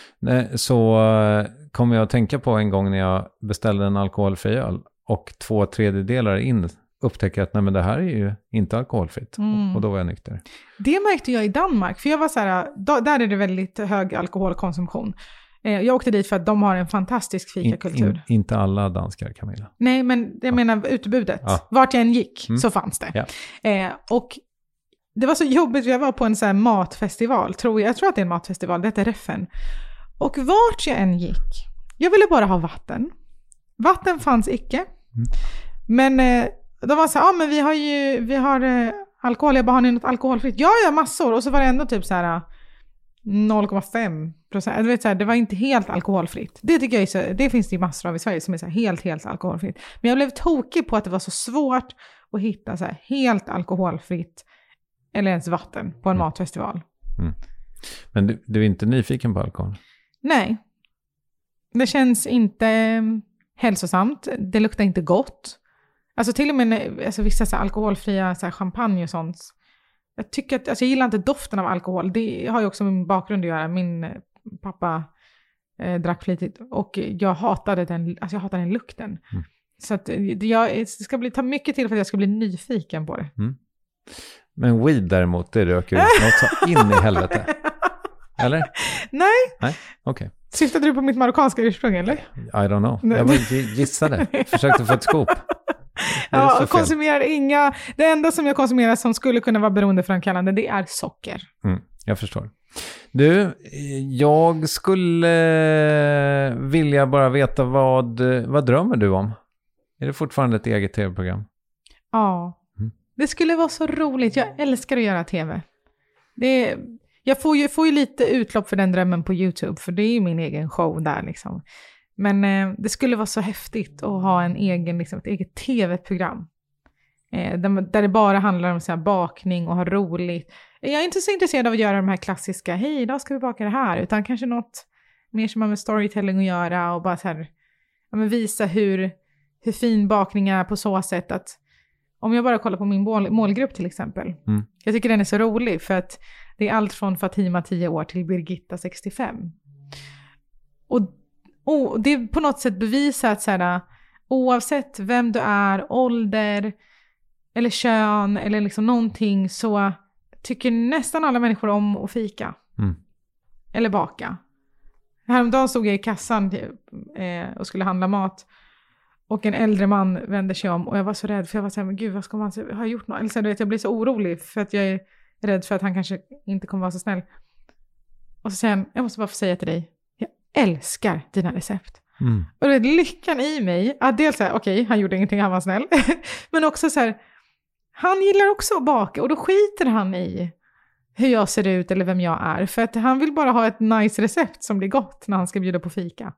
Så kom jag att tänka på en gång när jag beställde en alkoholfri öl och 2/3 in upptäcker att nej, men det här är ju inte alkoholfritt. Och då var jag nykter. Det märkte jag i Danmark. För jag var så här, där är det väldigt hög alkoholkonsumtion. Jag åkte dit för att de har en fantastisk fikakultur. Inte alla danskar, Camilla. Nej, men jag menar utbudet. Ja. Vart jag än gick så fanns det. Ja. Och det var så jobbigt. Jag var på en så här matfestival. Jag tror att det är en matfestival. Det heter Reffen. Och vart jag än gick. Jag ville bara ha vatten. Vatten fanns icke. Men de var så här, men vi har alkohol. Jag bara, har ni något alkoholfritt? Ja, massor. Och så var det ändå typ så här 0,5%. Du vet, så här, det var inte helt alkoholfritt. Det tycker jag det finns det massor av i Sverige som är så här helt alkoholfritt. Men jag blev tokig på att det var så svårt att hitta så här helt alkoholfritt eller ens vatten på en matfestival. Men du är inte nyfiken på alkohol? Nej. Det känns inte hälsosamt. Det luktar inte gott. Alltså till och med vissa så här alkoholfria så här champagne och sånt. Jag tycker att, jag gillar inte doften av alkohol. Det har ju också med min bakgrund att göra. Min pappa drack flitigt och jag hatade den lukten. Så att det ska ta mycket till för att jag ska bli nyfiken på det. Men weed däremot, det röker något så in i helvete. Eller? Nej. Okej. Syftade du på mitt marockanska ursprung, eller? I don't know. Jag bara gissade. Försökte få ett skop. Ja, konsumerar inga... Det enda som jag konsumerar som skulle kunna vara beroendeframkallande, det är socker. Jag förstår. Du, jag skulle vilja bara veta vad drömmer du om? Är det fortfarande ett eget tv-program? Ja, det skulle vara så roligt. Jag älskar att göra tv. Jag får ju lite utlopp för den drömmen på YouTube, för det är ju min egen show där liksom. Men det skulle vara så häftigt att ha en egen, liksom, ett eget tv-program. Där det bara handlar om så här bakning och ha roligt. Jag är inte så intresserad av att göra de här klassiska, hej, idag ska vi baka det här. Utan kanske något mer som har med storytelling att göra. Och bara så här, ja, men visa hur fin bakning är på så sätt att om jag bara kollar på min målgrupp till exempel. Jag tycker den är så rolig för att det är allt från Fatima 10 år till Birgitta 65. Och det på något sätt bevisar att så här, oavsett vem du är, ålder eller kön eller liksom någonting, så tycker nästan alla människor om att fika. Eller baka. Häromdagen stod jag i kassan och skulle handla mat. Och en äldre man vände sig om och jag var så rädd för jag var så här, men gud, vad ska man ha gjort något? Eller så, du vet, jag blir så orolig för att jag är rädd för att han kanske inte kommer vara så snäll. Och så säger han, jag måste bara få säga till dig, jag älskar dina recept. Och det är lyckan i mig att dels säga, okej, han gjorde ingenting, han var snäll. Men också så här, han gillar också att baka och då skiter han i hur jag ser ut eller vem jag är. För att han vill bara ha ett nice recept som blir gott när han ska bjuda på fika.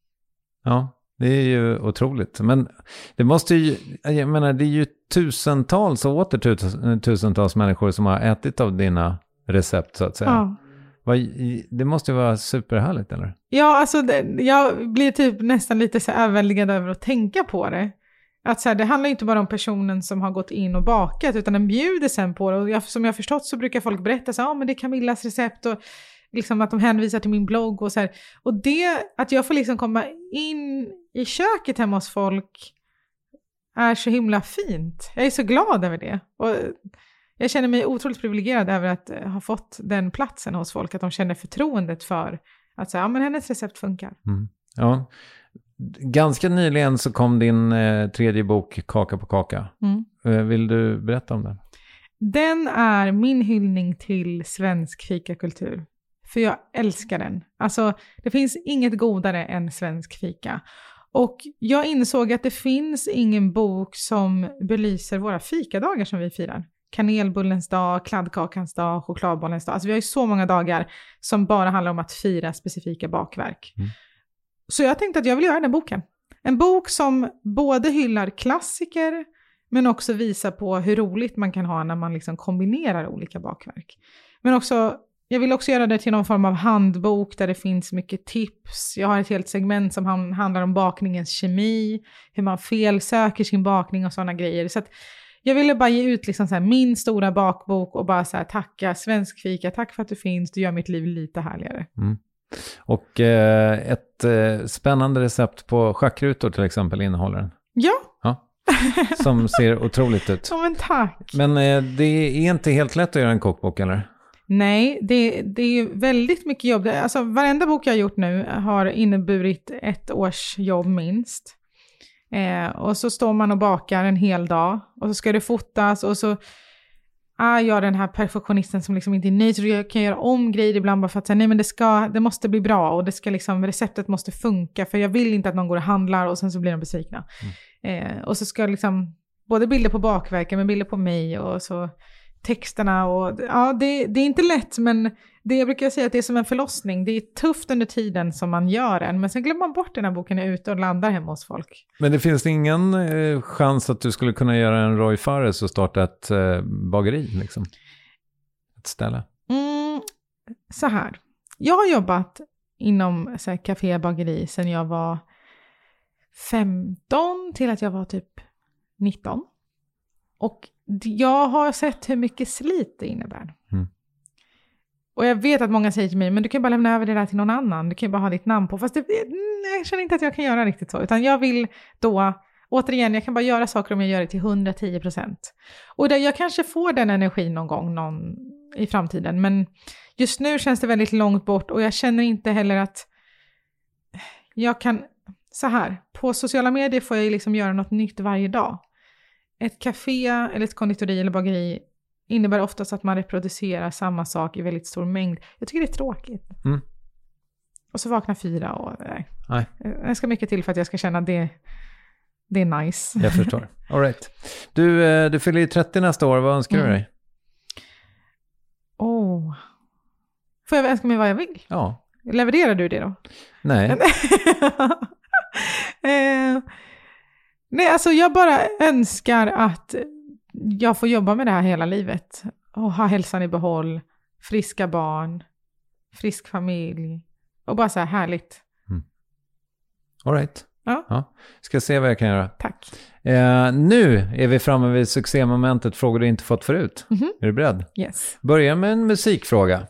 Ja. Det är ju otroligt. Men det måste ju, jag menar, det är ju tusentals och åter tusentals människor som har ätit av dina recept så att säga. Ja. Det måste ju vara superhärligt, eller? Ja, alltså jag blir typ nästan lite så överväldigad över att tänka på det. Att så här, det handlar inte bara om personen som har gått in och bakat, utan den bjuder sen på det. Och som jag har förstått så brukar folk berätta så här, men det är Camillas recept och liksom att de hänvisar till min blogg och så här. Och det, att jag får liksom komma in i köket hemma hos folk är så himla fint. Jag är så glad över det. Och jag känner mig otroligt privilegierad över att ha fått den platsen hos folk. Att de känner förtroendet för att säga, ja men hennes recept funkar. Ja. Ganska nyligen så kom din tredje bok, Kaka på kaka. Vill du berätta om den? Den är min hyllning till svensk fikakultur. För jag älskar den. Alltså, det finns inget godare än svensk fika. Och jag insåg att det finns ingen bok som belyser våra fikadagar som vi firar. Kanelbullens dag, kladdkakans dag, chokladbollens dag. Alltså vi har ju så många dagar som bara handlar om att fira specifika bakverk. Så jag tänkte att jag vill göra den boken. En bok som både hyllar klassiker men också visar på hur roligt man kan ha när man liksom kombinerar olika bakverk. Men också, jag vill också göra det till någon form av handbok där det finns mycket tips. Jag har ett helt segment som handlar om bakningens kemi, hur man felsöker sin bakning och sådana grejer. Så att jag ville bara ge ut liksom så här min stora bakbok och bara så här, tacka svensk fika, tack för att du finns, du gör mitt liv lite härligare. Och ett spännande recept på schackrutor till exempel innehåller den. Ja. Som ser otroligt ut. Ja, men tack. Men det är inte helt lätt att göra en kokbok, eller? Nej, det är väldigt mycket jobb. Alltså varenda bok jag har gjort nu har inneburit 1 års jobb minst. Och så står man och bakar en hel dag. Och så ska det fotas och så är jag den här perfektionisten som liksom inte är nöjd. Så jag kan göra om grejer ibland bara för att säga nej, men det måste bli bra. Och det ska liksom, receptet måste funka. För jag vill inte att någon går och handlar och sen så blir de besvikna. Och så ska liksom både bilder på bakverken men bilder på mig och så texterna. Och ja, det är inte lätt, men det jag brukar säga att det är som en förlossning. Det är tufft under tiden som man gör den. Men sen glömmer man bort den här boken är ute och landar hemma hos folk. Men det finns ingen chans att du skulle kunna göra en Roy Fares och starta ett bageri liksom? Ett ställe? Så här. Jag har jobbat inom så här, café bageri sedan jag var 15 till att jag var typ 19. Och jag har sett hur mycket slit det innebär. Och jag vet att många säger till mig, men du kan bara lämna över det där till någon annan. Du kan bara ha ditt namn på. Fast jag känner inte att jag kan göra riktigt så. Utan jag vill då, återigen, jag kan bara göra saker om jag gör det till 110%. Och jag kanske får den energin någon gång i framtiden. Men just nu känns det väldigt långt bort. Och jag känner inte heller att jag kan, så här, på sociala medier får jag liksom göra något nytt varje dag. Ett café eller ett konditori eller bageri innebär oftast att man reproducerar samma sak i väldigt stor mängd. Jag tycker det är tråkigt. Och så vaknar 4 och nej. Jag ska mycket till för att jag ska känna det är nice. Jag förstår. All right. Du fyller ju 30 nästa år. Vad önskar du dig? Får jag önska mig vad jag vill? Ja. Levererar du det då? Nej. Nej, alltså jag bara önskar att jag får jobba med det här hela livet. Och ha hälsan i behåll, friska barn, frisk familj. Och bara så här härligt. All right. Ja. Ska se vad jag kan göra. Tack. Nu är vi framme vid succémomentet frågor du inte fått förut. Är du beredd? Yes. Börja med en musikfråga.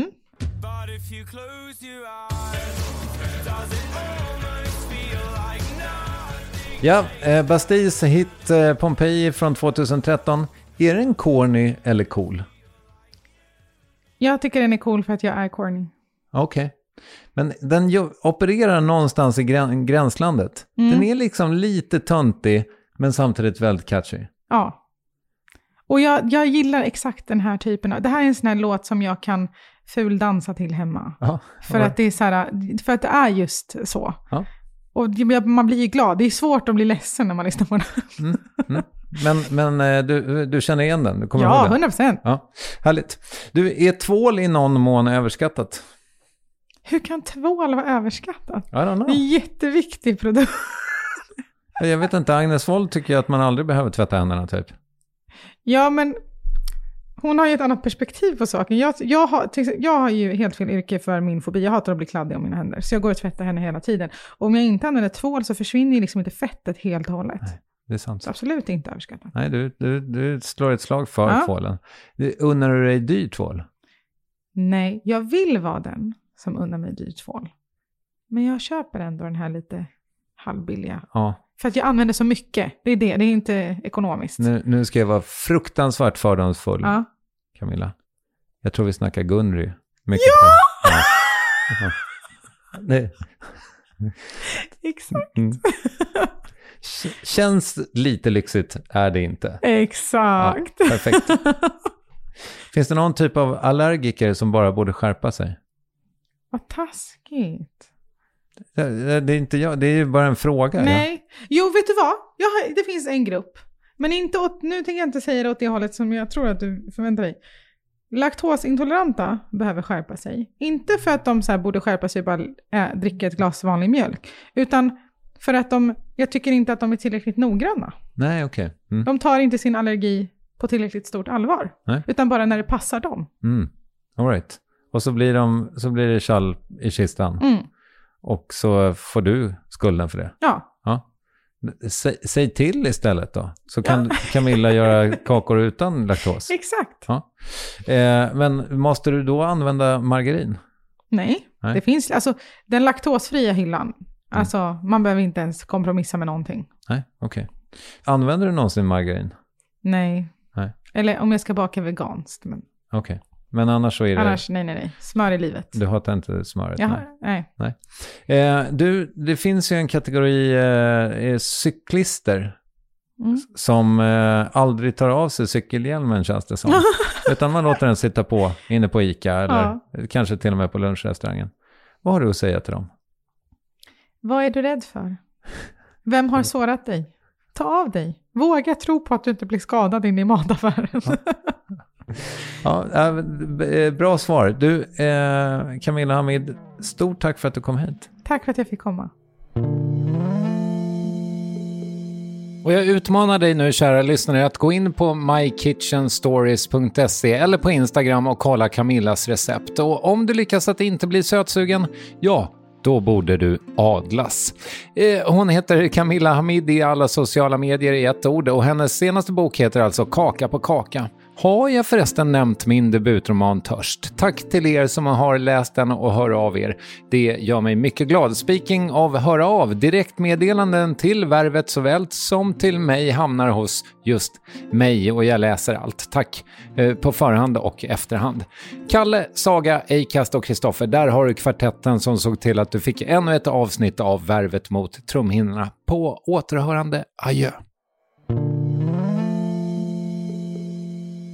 Ja, Bastilles hit Pompeji från 2013. Är den corny eller cool? Jag tycker den är cool för att jag är corny. Okej. Men den opererar någonstans i gränslandet. Den är liksom lite töntig men samtidigt väldigt catchy. Ja. Och jag gillar exakt den här typen av... Det här är en sån här låt som jag kan fuldansa till hemma. Ja. För att det är så här, för att det är just så. Ja. Och man blir ju glad. Det är svårt att bli ledsen när man lyssnar på den. Men du känner igen den? Du kommer ja, ihåg den? 100%. Ja, härligt. Du, är tvål i någon mån överskattat? Hur kan tvål vara överskattat? I don't know. Det är en jätteviktig produkt. Jag vet inte, Agnes Wold tycker att man aldrig behöver tvätta händerna typ. Ja, men hon har ju ett annat perspektiv på saken. Jag har ju helt fel yrke för min fobi. Jag hatar att bli kladdig om mina händer. Så jag går och tvättar henne hela tiden. Och om jag inte använder tvål så försvinner ju liksom inte fettet helt och hållet. Nej, det är sant. Så absolut inte överskattat. Nej, du slår ett slag för tvålen. Unnar du dig dyr tvål? Nej, jag vill vara den som unnar mig dyr tvål. Men jag köper ändå den här lite halvbilliga. Ja. För att jag använder så mycket. Det är inte ekonomiskt. Nu ska jag vara fruktansvärt fördomsfull. Ja. Camilla. Jag tror vi snackar Gunry. Mycket Ja! Nej. Exakt. Känns lite lyxigt, är det inte? Exakt. Ja, perfekt. Finns det någon typ av allergiker som bara borde skärpa sig? Vad taskigt. Det är inte jag, det är ju bara en fråga. Nej. Jo, vet du vad? Det finns en grupp. Men inte nu tänker jag inte säga det åt det hållet som jag tror att du förväntar dig. Laktosintoleranta behöver skärpa sig. Inte för att de så här borde skärpa sig och bara dricka ett glas vanlig mjölk. Utan för att jag tycker inte att de är tillräckligt noggranna. Nej, okej. Okay. De tar inte sin allergi på tillräckligt stort allvar. Nej. Utan bara när det passar dem. All right. Och så blir det kall i kistan. Och så får du skulden för det. Ja. Säg till istället då. Så kan Camilla göra kakor utan laktos. Exakt. Ja. Men måste du då använda margarin? Nej. Det finns alltså den laktosfria hyllan. Alltså man behöver inte ens kompromissa med någonting. Nej, okej. Använder du någonsin margarin? Nej. Eller om jag ska baka veganskt. Okej. Men annars så är det... Annars, nej. Smör i livet. Du hatar inte smöret? Nej. Det finns ju en kategori cyklister som aldrig tar av sig cykelhjälmen, känns det som. Utan man låter den sitta på inne på ICA eller kanske till och med på lunchrestaurangen. Vad har du att säga till dem? Vad är du rädd för? Vem har sårat dig? Ta av dig. Våga tro på att du inte blir skadad in i mataffären. Ja, bra svar. Du, Camilla Hamid, stort tack för att du kom hit. Tack för att jag fick komma. Och jag utmanar dig nu, kära lyssnare, att gå in på mykitchenstories.se eller på Instagram och kolla Camillas recept. Och om du lyckas att inte bli sötsugen, då borde du adlas. Hon heter Camilla Hamid i alla sociala medier i ett ord och hennes senaste bok heter alltså Kaka på kaka. Har jag förresten nämnt min debutroman Törst? Tack till er som har läst den och hör av er. Det gör mig mycket glad. Speaking of höra av, direktmeddelanden till Värvet såväl som till mig hamnar hos just mig och jag läser allt. Tack på förhand och efterhand. Kalle, Saga, Acast och Kristoffer, där har du kvartetten som såg till att du fick ännu ett avsnitt av Värvet mot trumhinnorna. På återhörande, adjö.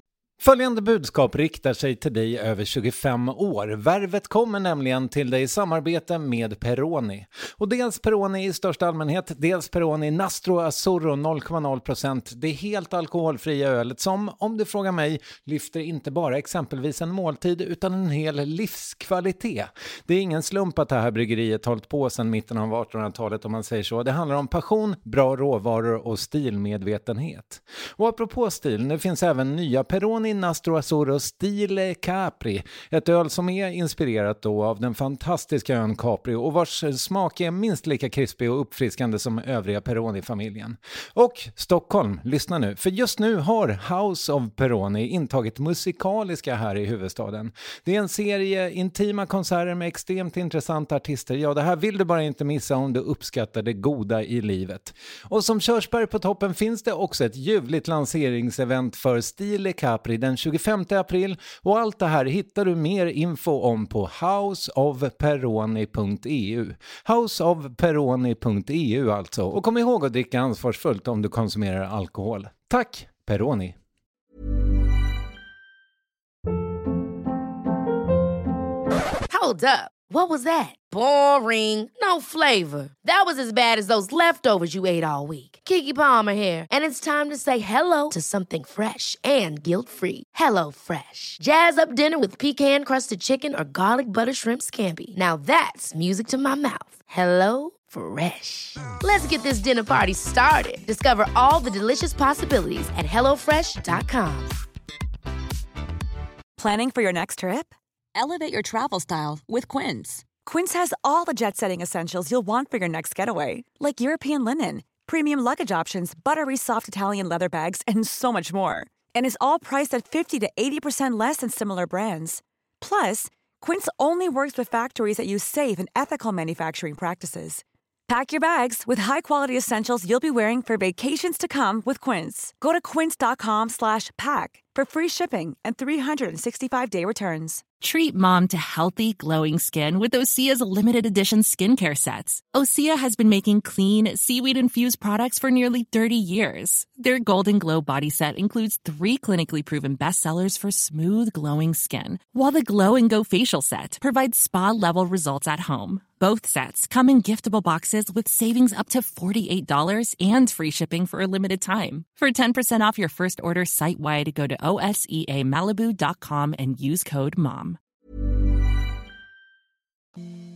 Följande budskap riktar sig till dig över 25 år. Värvet kommer nämligen till dig i samarbete med Peroni. Och dels Peroni i största allmänhet, dels Peroni Nastro Azzurro 0,0%. Det är helt alkoholfria ölet som, om du frågar mig, lyfter inte bara exempelvis en måltid utan en hel livskvalitet. Det är ingen slump att det här bryggeriet hållit på sedan mitten av 1800-talet om man säger så. Det handlar om passion, bra råvaror och stilmedvetenhet. Och apropå stil, det finns även nya Peroni Nastro Azzurro Stile Capri. Ett öl som är inspirerat då av den fantastiska ön Capri och vars smak är minst lika krispig och uppfriskande som övriga Peroni-familjen. Och Stockholm, lyssna nu. För just nu har House of Peroni intagit musikaliska här i huvudstaden. Det är en serie intima konserter med extremt intressanta artister. Ja, det här vill du bara inte missa om du uppskattar det goda i livet. Och som körsbär på toppen finns det också ett ljuvligt lanseringsevent för Stile Capri den 25 april och allt det här hittar du mer info om på houseofperoni.eu. Houseofperoni.eu alltså. Och kom ihåg att dricka ansvarsfullt om du konsumerar alkohol. Tack, Peroni! Hold up. What was that? Boring. No flavor. That was as bad as those leftovers you ate all week. Keke Palmer here, and it's time to say hello to something fresh and guilt-free. Hello Fresh. Jazz up dinner with pecan-crusted chicken or garlic butter shrimp scampi. Now that's music to my mouth. Hello Fresh. Let's get this dinner party started. Discover all the delicious possibilities at hellofresh.com. Planning for your next trip? Elevate your travel style with Quince. Quince has all the jet-setting essentials you'll want for your next getaway, like European linen, premium luggage options, buttery soft Italian leather bags, and so much more. And is all priced at 50 to 80% less than similar brands. Plus, Quince only works with factories that use safe and ethical manufacturing practices. Pack your bags with high-quality essentials you'll be wearing for vacations to come with Quince. Go to quince.com/pack for free shipping and 365-day returns. Treat mom to healthy, glowing skin with Osea's limited edition skincare sets. Osea has been making clean, seaweed-infused products for nearly 30 years. Their Golden Glow body set includes 3 clinically proven bestsellers for smooth, glowing skin, while the Glow and Go facial set provides spa-level results at home. Both sets come in giftable boxes with savings up to $48 and free shipping for a limited time. For 10% off your first order site-wide, go to OSEAMalibu.com and use code MOM.